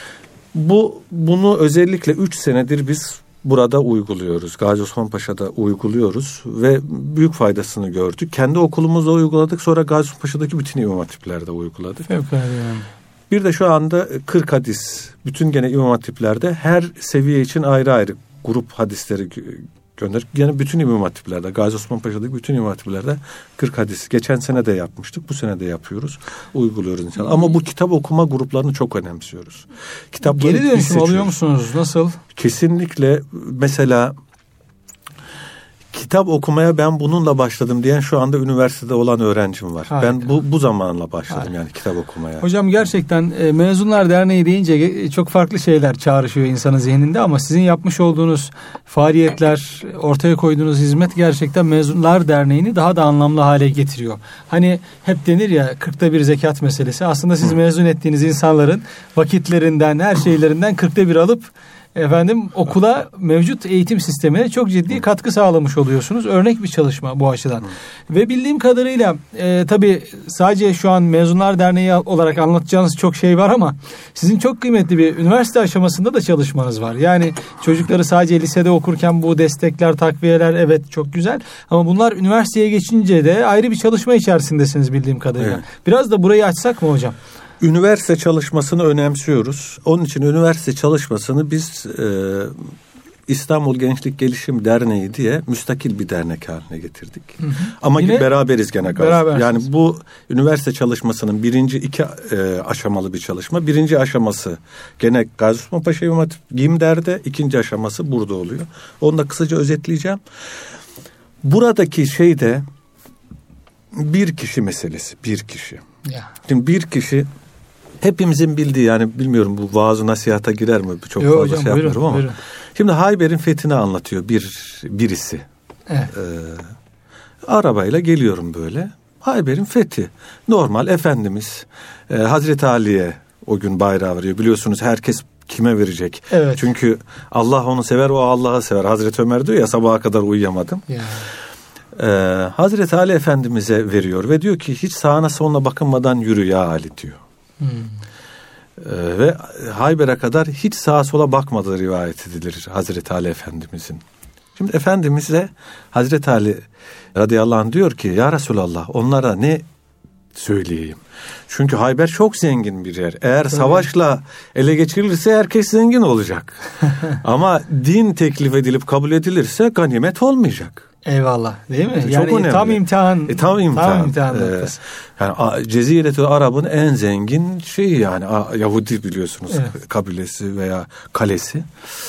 Bu bunu özellikle üç senedir biz burada uyguluyoruz. Gazi Osman Paşa'da uyguluyoruz ve büyük faydasını gördük. Kendi okulumuzda uyguladık. Sonra Gazi Osman Paşa'daki bütün imam hatiplerde uyguladık. Fevkalade yani. Bir de şu anda kırk hadis bütün gene imam hatiplerde her seviye için ayrı ayrı grup hadisleri gönderdik. Yani bütün imam hatiplerde Gazi Osman Paşa'daki bütün imam hatiplerde kırk hadis. Geçen sene de yapmıştık. Bu sene de yapıyoruz. Uyguluyoruz inşallah. Ama bu kitap okuma gruplarını çok önemsiyoruz. Kitapları Geri dönüşüm alıyor musunuz? Nasıl? Kesinlikle mesela kitap okumaya ben bununla başladım diyen şu anda üniversitede olan öğrencim var. Harika. Ben bu bu zamanla başladım Harika. Yani kitap okumaya. Hocam gerçekten e, Mezunlar Derneği deyince çok farklı şeyler çağrışıyor insanın zihninde ama sizin yapmış olduğunuz faaliyetler, ortaya koyduğunuz hizmet gerçekten Mezunlar Derneği'ni daha da anlamlı hale getiriyor. Hani hep denir ya kırkta bir zekat meselesi. Aslında siz Hı. mezun ettiğiniz insanların vakitlerinden, her şeylerinden kırkta bir alıp efendim okula, mevcut eğitim sistemine çok ciddi katkı sağlamış oluyorsunuz. Örnek bir çalışma bu açıdan. Hı. Ve bildiğim kadarıyla e, tabii sadece şu an Mezunlar Derneği olarak anlatacağınız çok şey var ama sizin çok kıymetli bir üniversite aşamasında da çalışmanız var. Yani çocukları sadece lisede okurken bu destekler, takviyeler evet çok güzel ama bunlar üniversiteye geçince de ayrı bir çalışma içerisindesiniz bildiğim kadarıyla. Evet. Biraz da burayı açsak mı hocam? Üniversite çalışmasını önemsiyoruz. Onun için üniversite çalışmasını biz e, İstanbul Gençlik Gelişim Derneği diye müstakil bir dernek haline getirdik. Hı hı. Ama Yine beraberiz gene. Beraber. Yani bu üniversite çalışmasının birinci iki e, aşamalı bir çalışma. Birinci aşaması gene Gazi Osman Paşa İmam Hatip GİMDER'de, ikinci aşaması burada oluyor. Onu da kısaca özetleyeceğim. Buradaki şey de bir kişi meselesi. Bir kişi. Ya. Şimdi bir kişi hepimizin bildiği, yani bilmiyorum bu vaaz-ı nasihata girer mi? Çok Yo, fazla hocam, şey buyurun, yapmıyorum ama. Buyurun. Şimdi Hayber'in fethini anlatıyor bir birisi. Evet. Ee, arabayla geliyorum böyle. Hayber'in fethi. Normal Efendimiz e, Hazreti Ali'ye o gün bayrağı veriyor. Biliyorsunuz herkes kime verecek? Evet. Çünkü Allah onu sever, o Allah'ı sever. Hazreti Ömer diyor ya, sabaha kadar uyuyamadım. Ya. Ee, Hazreti Ali Efendimiz'e veriyor ve diyor ki hiç sağına soluna bakınmadan yürü ya Ali diyor. Hmm. Ee, ve Hayber'e kadar hiç sağa sola bakmadığı rivayet edilir Hazreti Ali Efendimiz'in. Şimdi Efendimiz'e Hazreti Ali radıyallahu anh diyor ki ya Resulallah onlara ne söyleyeyim? Çünkü Hayber çok zengin bir yer. Eğer savaşla ele geçirilirse herkes zengin olacak. Ama din teklif edilip kabul edilirse ganimet olmayacak. Eyvallah, değil mi? Çok yani önemli. Tam imtihan. E, tam imtihan. Tam imtihan ee, yani Cezire-i Arab'ın en zengin şeyi yani Yahudi biliyorsunuz, evet, kabilesi veya kalesi.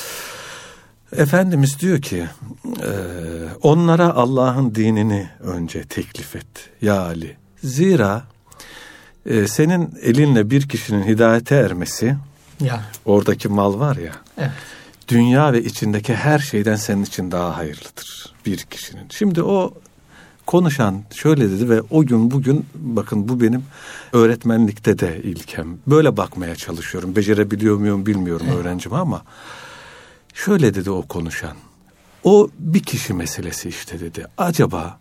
Efendimiz diyor ki e, onlara Allah'ın dinini önce teklif et ya Ali. Zira e, senin elinle bir kişinin hidayete ermesi, ya, oradaki mal var ya, evet, dünya ve içindeki her şeyden senin için daha hayırlıdır bir kişinin. Şimdi o konuşan şöyle dedi ve o gün bugün bakın bu benim öğretmenlikte de ilkem. Böyle bakmaya çalışıyorum. Becerebiliyor muyum bilmiyorum, evet, öğrencime ama şöyle dedi o konuşan. O bir kişi meselesi işte dedi. Acaba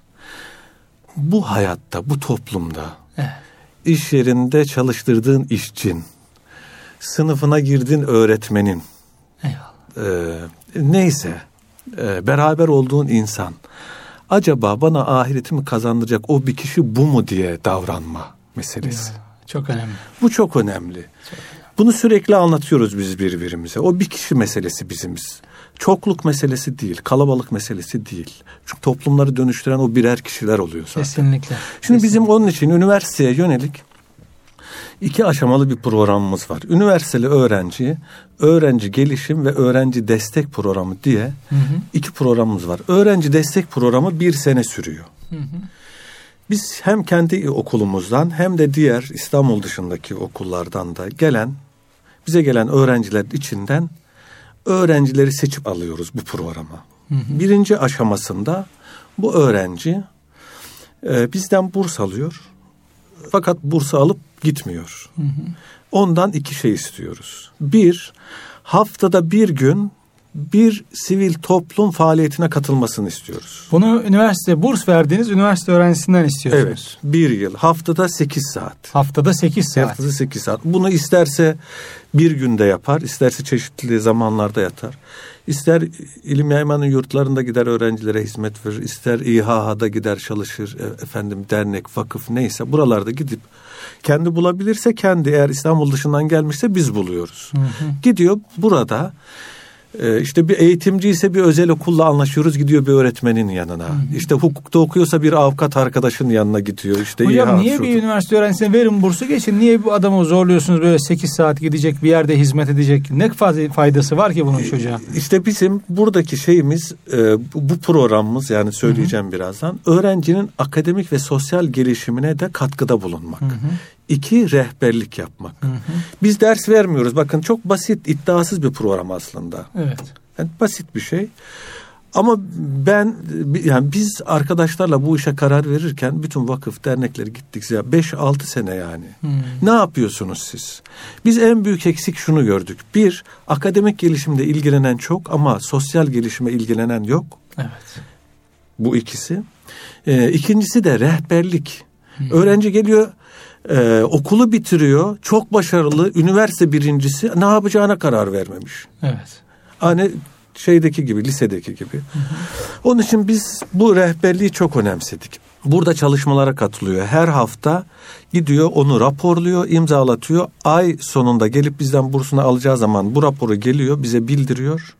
bu hayatta, bu toplumda, evet, iş yerinde çalıştırdığın işçin, sınıfına girdiğin öğretmenin, eyvallah, e, neyse e, beraber olduğun insan acaba bana ahiretimi kazandıracak o bir kişi bu mu diye davranma meselesi. Ya, çok önemli. Bu çok önemli. Çok önemli. Bunu sürekli anlatıyoruz biz birbirimize. O bir kişi meselesi bizimiz. Çokluk meselesi değil, kalabalık meselesi değil. Çünkü toplumları dönüştüren o birer kişiler oluyor zaten. Kesinlikle. Şimdi Kesinlikle. Bizim onun için üniversiteye yönelik iki aşamalı bir programımız var. Üniversiteli öğrenci, öğrenci gelişim ve öğrenci destek programı diye, hı hı, iki programımız var. Öğrenci destek programı bir sene sürüyor. Hı hı. Biz hem kendi okulumuzdan hem de diğer İstanbul dışındaki okullardan da gelen, bize gelen öğrenciler içinden öğrencileri seçip alıyoruz bu programa. Hı hı. Birinci aşamasında bu öğrenci e, bizden burs alıyor. Fakat bursu alıp gitmiyor. Hı hı. Ondan iki şey istiyoruz. Bir, haftada bir gün bir sivil toplum faaliyetine katılmasını istiyoruz. Bunu üniversite, burs verdiğiniz üniversite öğrencisinden istiyorsunuz. Evet, bir yıl. Haftada sekiz saat. Haftada sekiz saat. Haftada sekiz saat. Bunu isterse bir günde yapar, isterse çeşitli zamanlarda yatar. İster ilim yaymanın yurtlarında gider öğrencilere hizmet verir, ister İHA'da gider çalışır, efendim dernek, vakıf neyse buralarda gidip kendi bulabilirse kendi, eğer İstanbul dışından gelmişse biz buluyoruz. Hı hı. Gidiyor burada. Ee, işte bir eğitimci ise bir özel okulla anlaşıyoruz, gidiyor bir öğretmenin yanına. Hı hı. İşte hukukta okuyorsa bir avukat arkadaşının yanına gidiyor. İşte hocam İHA, niye şurada bir üniversite öğrencisine verin bursu geçin? Niye bu adamı zorluyorsunuz, böyle sekiz saat gidecek bir yerde hizmet edecek? Ne faydası var ki bunun çocuğa? İşte bizim buradaki şeyimiz, e, bu programımız, yani söyleyeceğim, hı hı, birazdan, öğrencinin akademik ve sosyal gelişimine de katkıda bulunmak. Hı hı. İki, rehberlik yapmak. Hı hı. Biz ders vermiyoruz. Bakın çok basit, iddiasız bir program aslında. Evet. Yani basit bir şey. Ama ben yani biz arkadaşlarla bu işe karar verirken bütün vakıf dernekleri gittik ya beş altı sene yani. Hmm. Ne yapıyorsunuz siz? Biz en büyük eksik şunu gördük. Bir, akademik gelişimde ilgilenen çok ama sosyal gelişime ilgilenen yok. Evet. Bu ikisi. Ee, ikincisi de rehberlik. Hmm. Öğrenci geliyor, e, okulu bitiriyor, çok başarılı, üniversite birincisi, ne yapacağına karar vermemiş. Evet. Hani şeydeki gibi, lisedeki gibi. Hı hı. Onun için biz bu rehberliği çok önemsedik. Burada çalışmalara katılıyor. Her hafta gidiyor, onu raporluyor, imzalatıyor. Ay sonunda gelip bizden bursunu alacağı zaman bu raporu geliyor, bize bildiriyor.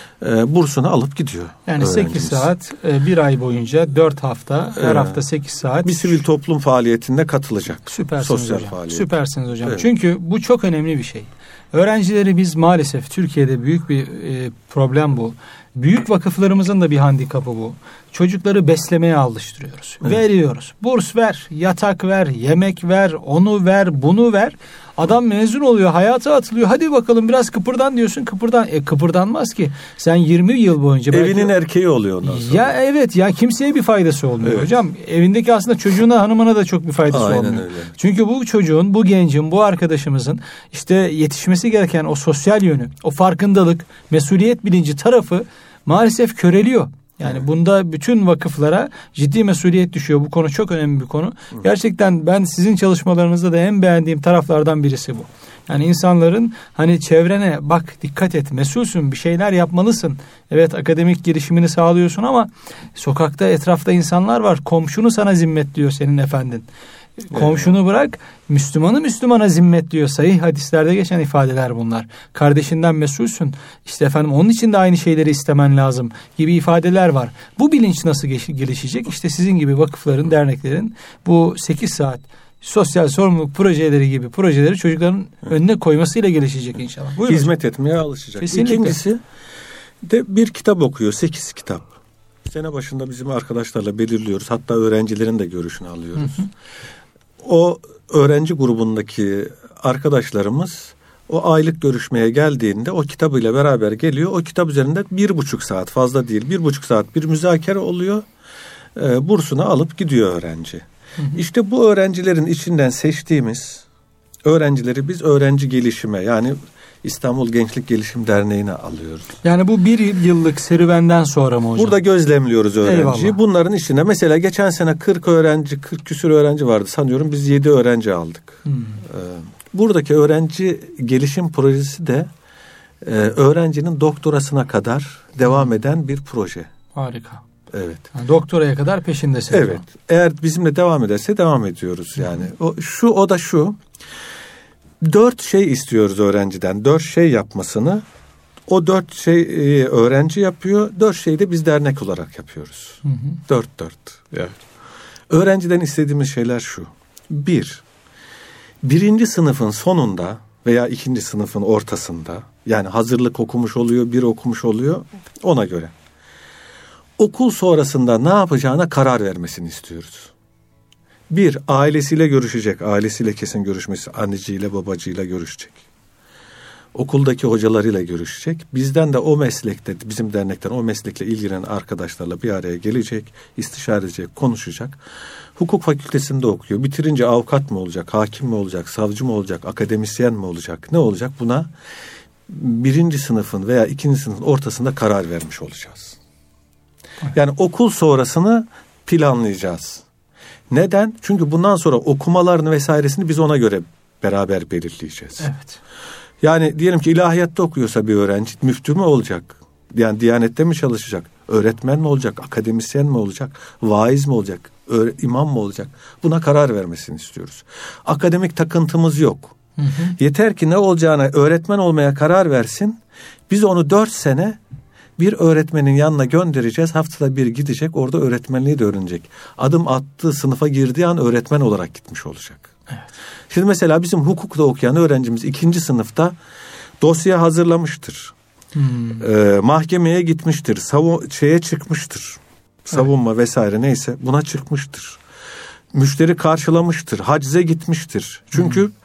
E, bursunu alıp gidiyor. Yani sekiz saat bir ay boyunca dört hafta, her evet. hafta sekiz saat. Bir sivil toplum faaliyetine katılacak. Süpersiniz sosyal hocam. Faaliyet. Süpersiniz hocam. Evet. Çünkü bu çok önemli bir şey. Öğrencileri biz maalesef Türkiye'de büyük bir e, problem bu. Büyük vakıflarımızın da bir handikapı bu. Çocukları beslemeye alıştırıyoruz. Evet. Veriyoruz. Burs ver, yatak ver, yemek ver, onu ver, bunu ver. Adam mezun oluyor, hayata atılıyor. Hadi bakalım biraz kıpırdan diyorsun. Kıpırdan. E kıpırdanmaz ki. Sen yirmi yıl boyunca. Evinin belki... erkeği oluyor ondan sonra. Ya evet ya kimseye bir faydası olmuyor evet. hocam. Evindeki aslında çocuğuna, hanımına da çok bir faydası Aynen olmuyor. Öyle. Çünkü bu çocuğun, bu gencin, bu arkadaşımızın işte yetişmesi gereken o sosyal yönü, o farkındalık, mesuliyet bilinci tarafı maalesef köreliyor. Yani evet. bunda bütün vakıflara ciddi mesuliyet düşüyor. Bu konu çok önemli bir konu. Evet. Gerçekten ben sizin çalışmalarınızda da en beğendiğim taraflardan birisi bu. Yani insanların hani çevrene bak, dikkat et, mesulsün, bir şeyler yapmalısın. Evet, akademik gelişimini sağlıyorsun ama sokakta, etrafta insanlar var. Komşunu sana zimmet diyor senin efendin. Komşunu bırak, Müslümanı Müslümana zimmet diyor. Sahih hadislerde geçen ifadeler bunlar. Kardeşinden mesulsün. İşte efendim onun için de aynı şeyleri istemen lazım gibi ifadeler var. Bu bilinç nasıl gelişecek? İşte sizin gibi vakıfların, derneklerin bu sekiz saat sosyal sorumluluk projeleri gibi projeleri çocukların önüne koymasıyla gelişecek inşallah. Buyurun Hizmet hocam. etmeye alışacak. Kesinlikle. İkincisi de bir kitap okuyor. Sekiz kitap. Sene başında bizim arkadaşlarla belirliyoruz. Hatta öğrencilerin de görüşünü alıyoruz. Hı hı. O öğrenci grubundaki arkadaşlarımız o aylık görüşmeye geldiğinde o kitabıyla beraber geliyor. O kitap üzerinde bir buçuk saat, fazla değil, bir buçuk saat bir müzakere oluyor. E, bursunu alıp gidiyor öğrenci. Hı hı. İşte bu öğrencilerin içinden seçtiğimiz öğrencileri biz öğrenci gelişime, yani İstanbul Gençlik Gelişim Derneği'ne alıyoruz. Yani bu bir yıllık serüvenden sonra mı hocam? Burada gözlemliyoruz öğrenciyi. Eyvallah. Bunların içinde mesela geçen sene kırk öğrenci, kırk küsur öğrenci vardı sanıyorum. Biz yedi öğrenci aldık. Hmm. Buradaki öğrenci gelişim projesi de öğrencinin doktorasına kadar devam eden bir proje. Harika. Evet. Yani doktoraya kadar peşindesin. Evet. O. Eğer bizimle devam ederse devam ediyoruz yani. Hmm. O şu o da şu. Dört şey istiyoruz öğrenciden. Dört şey yapmasını. O dört şey öğrenci yapıyor. Dört şeyi de biz dernek olarak yapıyoruz. Hı hı. Dört dört. Evet. Öğrenciden istediğimiz şeyler şu. Bir, birinci sınıfın sonunda veya ikinci sınıfın ortasında, yani hazırlık okumuş oluyor, bir okumuş oluyor, ona göre okul sonrasında ne yapacağına karar vermesini istiyoruz. Bir, ailesiyle görüşecek. Ailesiyle kesin görüşmesi, anneciyle, babacıyla görüşecek. Okuldaki hocalarıyla görüşecek. Bizden de o meslekte, bizim dernekten o meslekle ilgilenen arkadaşlarla bir araya gelecek, istişare edecek, konuşacak. Hukuk fakültesinde okuyor. Bitirince avukat mı olacak, hakim mi olacak, savcı mı olacak, akademisyen mi olacak, ne olacak? Buna birinci sınıfın veya ikinci sınıfın ortasında karar vermiş olacağız. Yani okul sonrasını planlayacağız. Neden? Çünkü bundan sonra okumalarını vesairesini biz ona göre beraber belirleyeceğiz. Evet. Yani diyelim ki ilahiyatta okuyorsa bir öğrenci müftü mü olacak? Yani Diyanet'te mi çalışacak? Öğretmen mi olacak? Akademisyen mi olacak? Vaiz mi olacak? Öğre- imam mı olacak? Buna karar vermesini istiyoruz. Akademik takıntımız yok. Hı hı. Yeter ki ne olacağına öğretmen olmaya karar versin. Biz onu dört sene bir öğretmenin yanına göndereceğiz. Haftada bir gidecek. Orada öğretmenliği de öğrenecek. Adım attığı sınıfa girdiği an öğretmen olarak gitmiş olacak. Evet. Şimdi mesela bizim hukukta okuyan öğrencimiz ikinci sınıfta dosya hazırlamıştır. Hmm. Ee, mahkemeye gitmiştir. Savu şeye çıkmıştır. Savunma evet. vesaire neyse buna çıkmıştır. Müşteri karşılamıştır. Hacize gitmiştir. Çünkü hmm.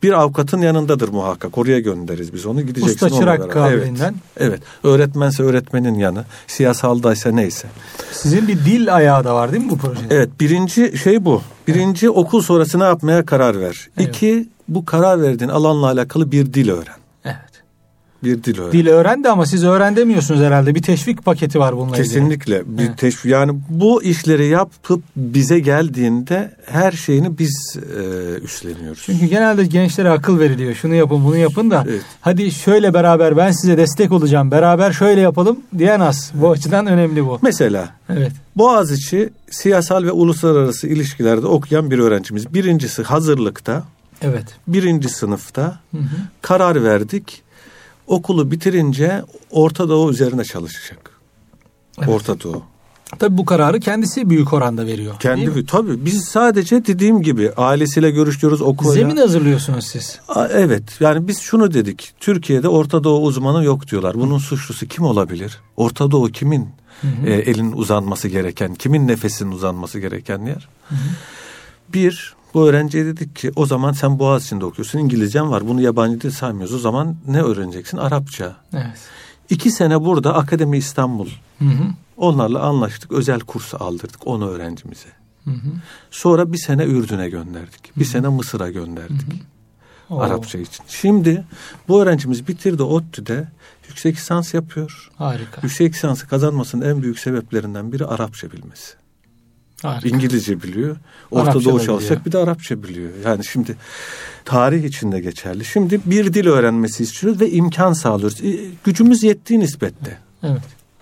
bir avukatın yanındadır muhakkak. Oraya göndeririz biz onu. Gideceksin. Usta çırak kabiliğinden. Evet. evet. Öğretmense öğretmenin yanı. Siyasaldaysa neyse. Sizin bir dil ayağı da var değil mi bu projede? Evet. Birinci şey bu. Birinci evet. okul sonrası ne yapmaya karar ver. Evet. İki, bu karar verdiğin alanla alakalı bir dil öğren. Evet. Bir dil öğren. Dil öğren de ama siz öğrendemiyorsunuz herhalde. Bir teşvik paketi var bununla ilgili. Kesinlikle. Bir evet. teşvik. Yani bu işleri yapıp bize geldiğinde her şeyini biz e, üstleniyoruz. Çünkü genelde gençlere akıl veriliyor. Şunu yapın, bunu yapın da evet. hadi şöyle beraber ben size destek olacağım. Beraber şöyle yapalım diyen az. Bu evet. açıdan önemli bu. Mesela evet. Boğaziçi siyasal ve uluslararası ilişkilerde okuyan bir öğrencimiz. Birincisi hazırlıkta. Evet. Birinci sınıfta hı hı. karar verdik. Okulu bitirince Orta Doğu üzerine çalışacak. Evet. Orta Doğu. Tabii bu kararı kendisi büyük oranda veriyor. Kendi tabii. Biz sadece dediğim gibi ailesiyle görüşüyoruz okula. Zemin hazırlıyorsunuz siz. Evet. Yani biz şunu dedik. Türkiye'de Orta Doğu uzmanı yok diyorlar. Bunun suçlusu kim olabilir? Orta Doğu kimin hı hı. E, elin uzanması gereken, kimin nefesinin uzanması gereken yer? Hı hı. Bir, bu öğrenciye dedik ki o zaman sen Boğaziçi'nde okuyorsun. İngilizcen var. Bunu yabancı dil saymıyoruz. O zaman ne öğreneceksin? Arapça. Evet. İki sene burada Akademi İstanbul. Hı hı. Onlarla anlaştık. Özel kursu aldırdık onu öğrencimize. Hı hı. Sonra bir sene Ürdün'e gönderdik. Bir hı hı. sene Mısır'a gönderdik. Hı hı. Arapça için. Şimdi bu öğrencimiz bitirdi ODTÜ'de yüksek lisans yapıyor. Harika. Yüksek lisansı kazanmasının en büyük sebeplerinden biri Arapça bilmesi. Harika. İngilizce biliyor. Orta Doğu çalışacak bir de Arapça biliyor. Yani şimdi tarih içinde geçerli. Şimdi bir dil öğrenmesi istiyoruz ve imkan sağlıyoruz. E, gücümüz yettiği nispette. Evet.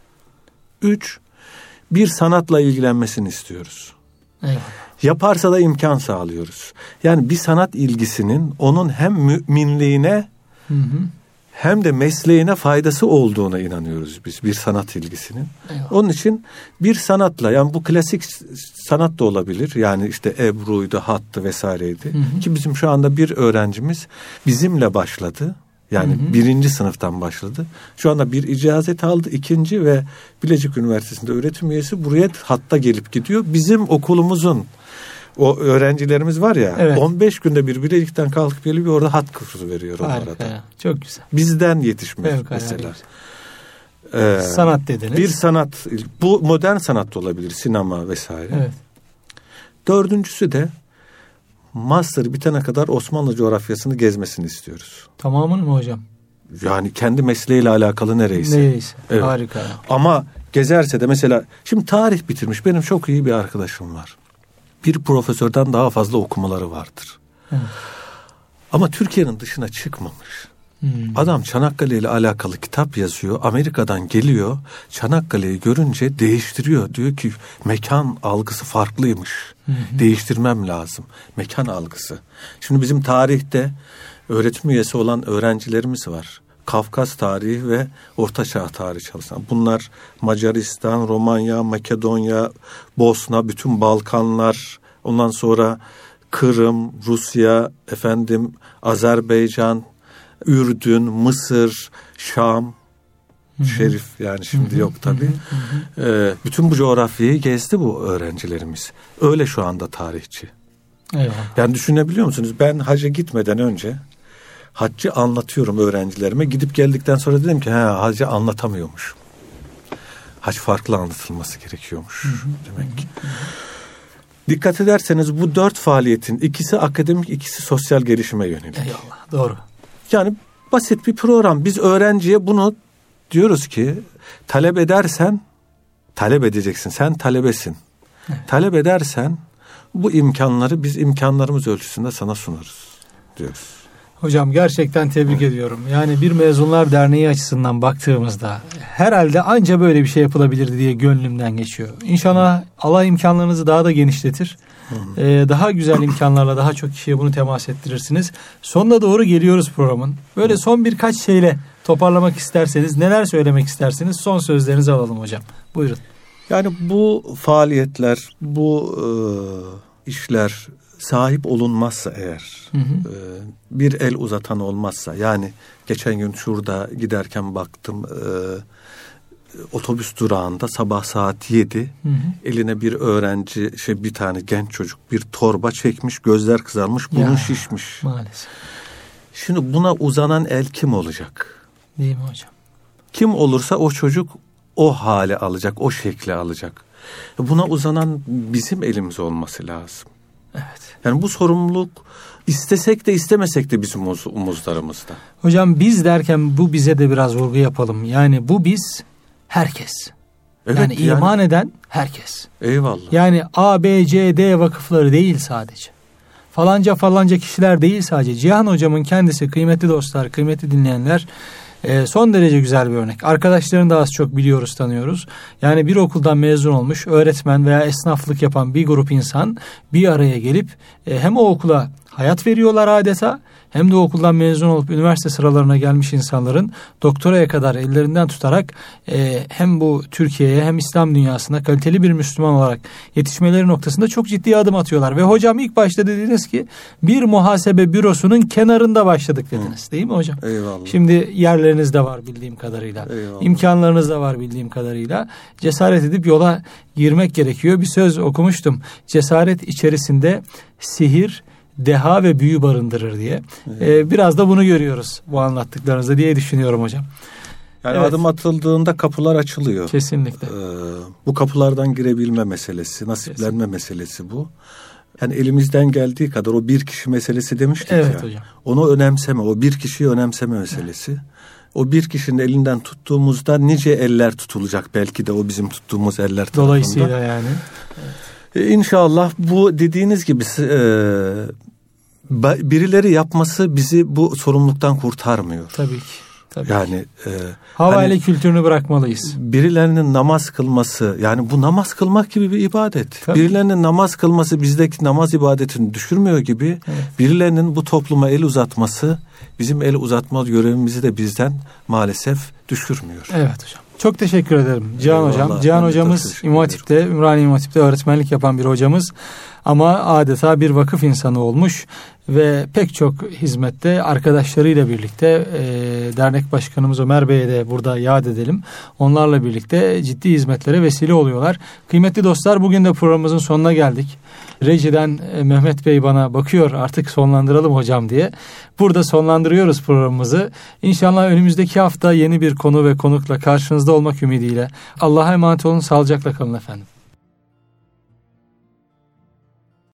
Üç, bir sanatla ilgilenmesini istiyoruz. Evet. Yaparsa da imkan sağlıyoruz. Yani bir sanat ilgisinin onun hem müminliğine hı hı. hem de mesleğine faydası olduğuna inanıyoruz biz bir sanat ilgisinin. Eyvallah. Onun için bir sanatla yani bu klasik sanat da olabilir. Yani işte Ebru'ydu, hattı vesaireydi. Hı hı. Ki bizim şu anda bir öğrencimiz bizimle başladı. Yani hı hı. birinci sınıftan başladı. Şu anda bir icazet aldı. İkinci ve Bilecik Üniversitesi'nde öğretim üyesi buraya hatta gelip gidiyor. Bizim okulumuzun o öğrencilerimiz var ya evet. on beş günde bir Bilecik'ten kalkıp geliyor orada hat kursu veriyor onlara da. Çok güzel. Bizden yetişmiş evet, mesela. Ee, sanat dediniz. Bir sanat, bu modern sanat da olabilir, sinema vesaire. Evet. Dördüncüsü de master bitene kadar Osmanlı coğrafyasını gezmesini istiyoruz. Tamamını mı hocam? Yani kendi mesleğiyle alakalı nereyse. Neyse. Evet. Harika. Ama gezerse de mesela şimdi tarih bitirmiş benim çok iyi bir arkadaşım var. Bir profesörden daha fazla okumaları vardır. Evet. Ama Türkiye'nin dışına çıkmamış. Hmm. Adam Çanakkale ile alakalı kitap yazıyor. Amerika'dan geliyor. Çanakkale'yi görünce değiştiriyor. Diyor ki mekan algısı farklıymış. Hmm. Değiştirmem lazım. Mekan algısı. Şimdi bizim tarihte öğretim üyesi olan öğrencilerimiz var. Kafkas tarihi ve Orta Çağ tarihi çalışan. Bunlar Macaristan, Romanya, Makedonya, Bosna, bütün Balkanlar, ondan sonra Kırım, Rusya, efendim Azerbaycan, Ürdün, Mısır, Şam, Hı-hı. Şerif yani şimdi Hı-hı. yok tabii. Ee, bütün bu coğrafyayı gezdi bu öğrencilerimiz. Öyle şu anda tarihçi. Eyvallah. Yani düşünebiliyor musunuz? Ben hacca gitmeden önce haccı anlatıyorum öğrencilerime. Gidip geldikten sonra dedim ki ha hacı anlatamıyormuş. Hac farklı anlatılması gerekiyormuş Hı-hı. demek ki. Hı-hı. Dikkat ederseniz bu dört faaliyetin ikisi akademik, ikisi sosyal gelişime yönelik. Eyvallah, doğru. Yani basit bir program. Biz öğrenciye bunu diyoruz ki talep edersen talep edeceksin. Sen talebesin. Evet. Talep edersen bu imkanları biz imkanlarımız ölçüsünde sana sunarız diyoruz. Hocam gerçekten tebrik evet. ediyorum. Yani bir Mezunlar Derneği açısından baktığımızda herhalde anca böyle bir şey yapılabilirdi diye gönlümden geçiyor. İnşallah Allah imkanlarınızı daha da genişletir. Ee, daha güzel imkanlarla daha çok kişiye bunu temas ettirirsiniz. Sonuna doğru geliyoruz programın. Böyle son birkaç şeyle toparlamak isterseniz neler söylemek istersiniz? Son sözlerinizi alalım hocam. Buyurun. Yani bu faaliyetler, bu e, işler sahip olunmazsa eğer, hı hı. E, bir el uzatan olmazsa, yani geçen gün şurada giderken baktım, e, otobüs durağında sabah saat yedi, hı hı. eline bir öğrenci, şey bir tane genç çocuk bir torba çekmiş, gözler kızarmış, burnu ya, şişmiş. Maalesef. Şimdi buna uzanan el kim olacak? Değil mi hocam? Kim olursa o çocuk o hale alacak, o şekli alacak. Buna uzanan bizim elimiz olması lazım. Evet. Yani bu sorumluluk istesek de istemesek de bizim omuzlarımızda. Hocam biz derken bu bize de biraz vurgu yapalım. Yani bu biz herkes. Evet, yani iman yani, eden herkes. Eyvallah. Yani A, B, C, D vakıfları değil sadece. Falanca falanca kişiler değil sadece. Cihan hocamın kendisi, kıymetli dostlar, kıymetli dinleyenler, son derece güzel bir örnek. Arkadaşlarını da az çok biliyoruz, tanıyoruz. Yani bir okuldan mezun olmuş öğretmen veya esnaflık yapan bir grup insan bir araya gelip hem o okula hayat veriyorlar adeta, hem de okuldan mezun olup üniversite sıralarına gelmiş insanların doktoraya kadar ellerinden tutarak e, hem bu Türkiye'ye hem İslam dünyasına kaliteli bir Müslüman olarak yetişmeleri noktasında çok ciddi adım atıyorlar. Ve hocam ilk başta dediniz ki bir muhasebe bürosunun kenarında başladık dediniz. Hı. Değil mi hocam? Eyvallah. Şimdi yerleriniz de var bildiğim kadarıyla. Eyvallah. İmkanlarınız da var bildiğim kadarıyla. Cesaret edip yola girmek gerekiyor. Bir söz okumuştum. Cesaret içerisinde sihir, deha ve büyü barındırır diye. Evet. Ee, biraz da bunu görüyoruz bu anlattıklarınızda diye düşünüyorum hocam. Yani evet. Adım atıldığında kapılar açılıyor. Kesinlikle. Ee, bu kapılardan girebilme meselesi, nasiplenme Kesinlikle. meselesi bu. Yani elimizden geldiği kadar o bir kişi meselesi demiştik evet, ya. Hocam. Onu önemseme, o bir kişiyi önemseme meselesi. Evet. O bir kişinin elinden tuttuğumuzda nice eller tutulacak belki de o bizim tuttuğumuz eller tarafından. Dolayısıyla yani. Evet. İnşallah bu dediğiniz gibi e, birileri yapması bizi bu sorumluluktan kurtarmıyor. Tabii ki. Tabii yani e, havale hani, kültürünü bırakmalıyız. Birilerinin namaz kılması, yani bu namaz kılmak gibi bir ibadet. Tabii. Birilerinin namaz kılması bizdeki namaz ibadetini düşürmüyor gibi. Evet. Birilerinin bu topluma el uzatması bizim el uzatma görevimizi de bizden maalesef düşürmüyor. Evet hocam. Çok teşekkür ederim Cihan Eyvallah, hocam. Cihan hocamız İmam Hatip'te, Ümraniye İmam Hatip'te öğretmenlik yapan bir hocamız. Ama adeta bir vakıf insanı olmuş ve pek çok hizmette arkadaşlarıyla birlikte e, dernek başkanımız Ömer Bey'e de burada yad edelim. Onlarla birlikte ciddi hizmetlere vesile oluyorlar. Kıymetli dostlar, bugün de programımızın sonuna geldik. Rejiden e, Mehmet Bey bana bakıyor, artık sonlandıralım hocam diye. Burada sonlandırıyoruz programımızı. İnşallah önümüzdeki hafta yeni bir konu ve konukla karşınızda olmak ümidiyle. Allah'a emanet olun, sağlıcakla kalın efendim.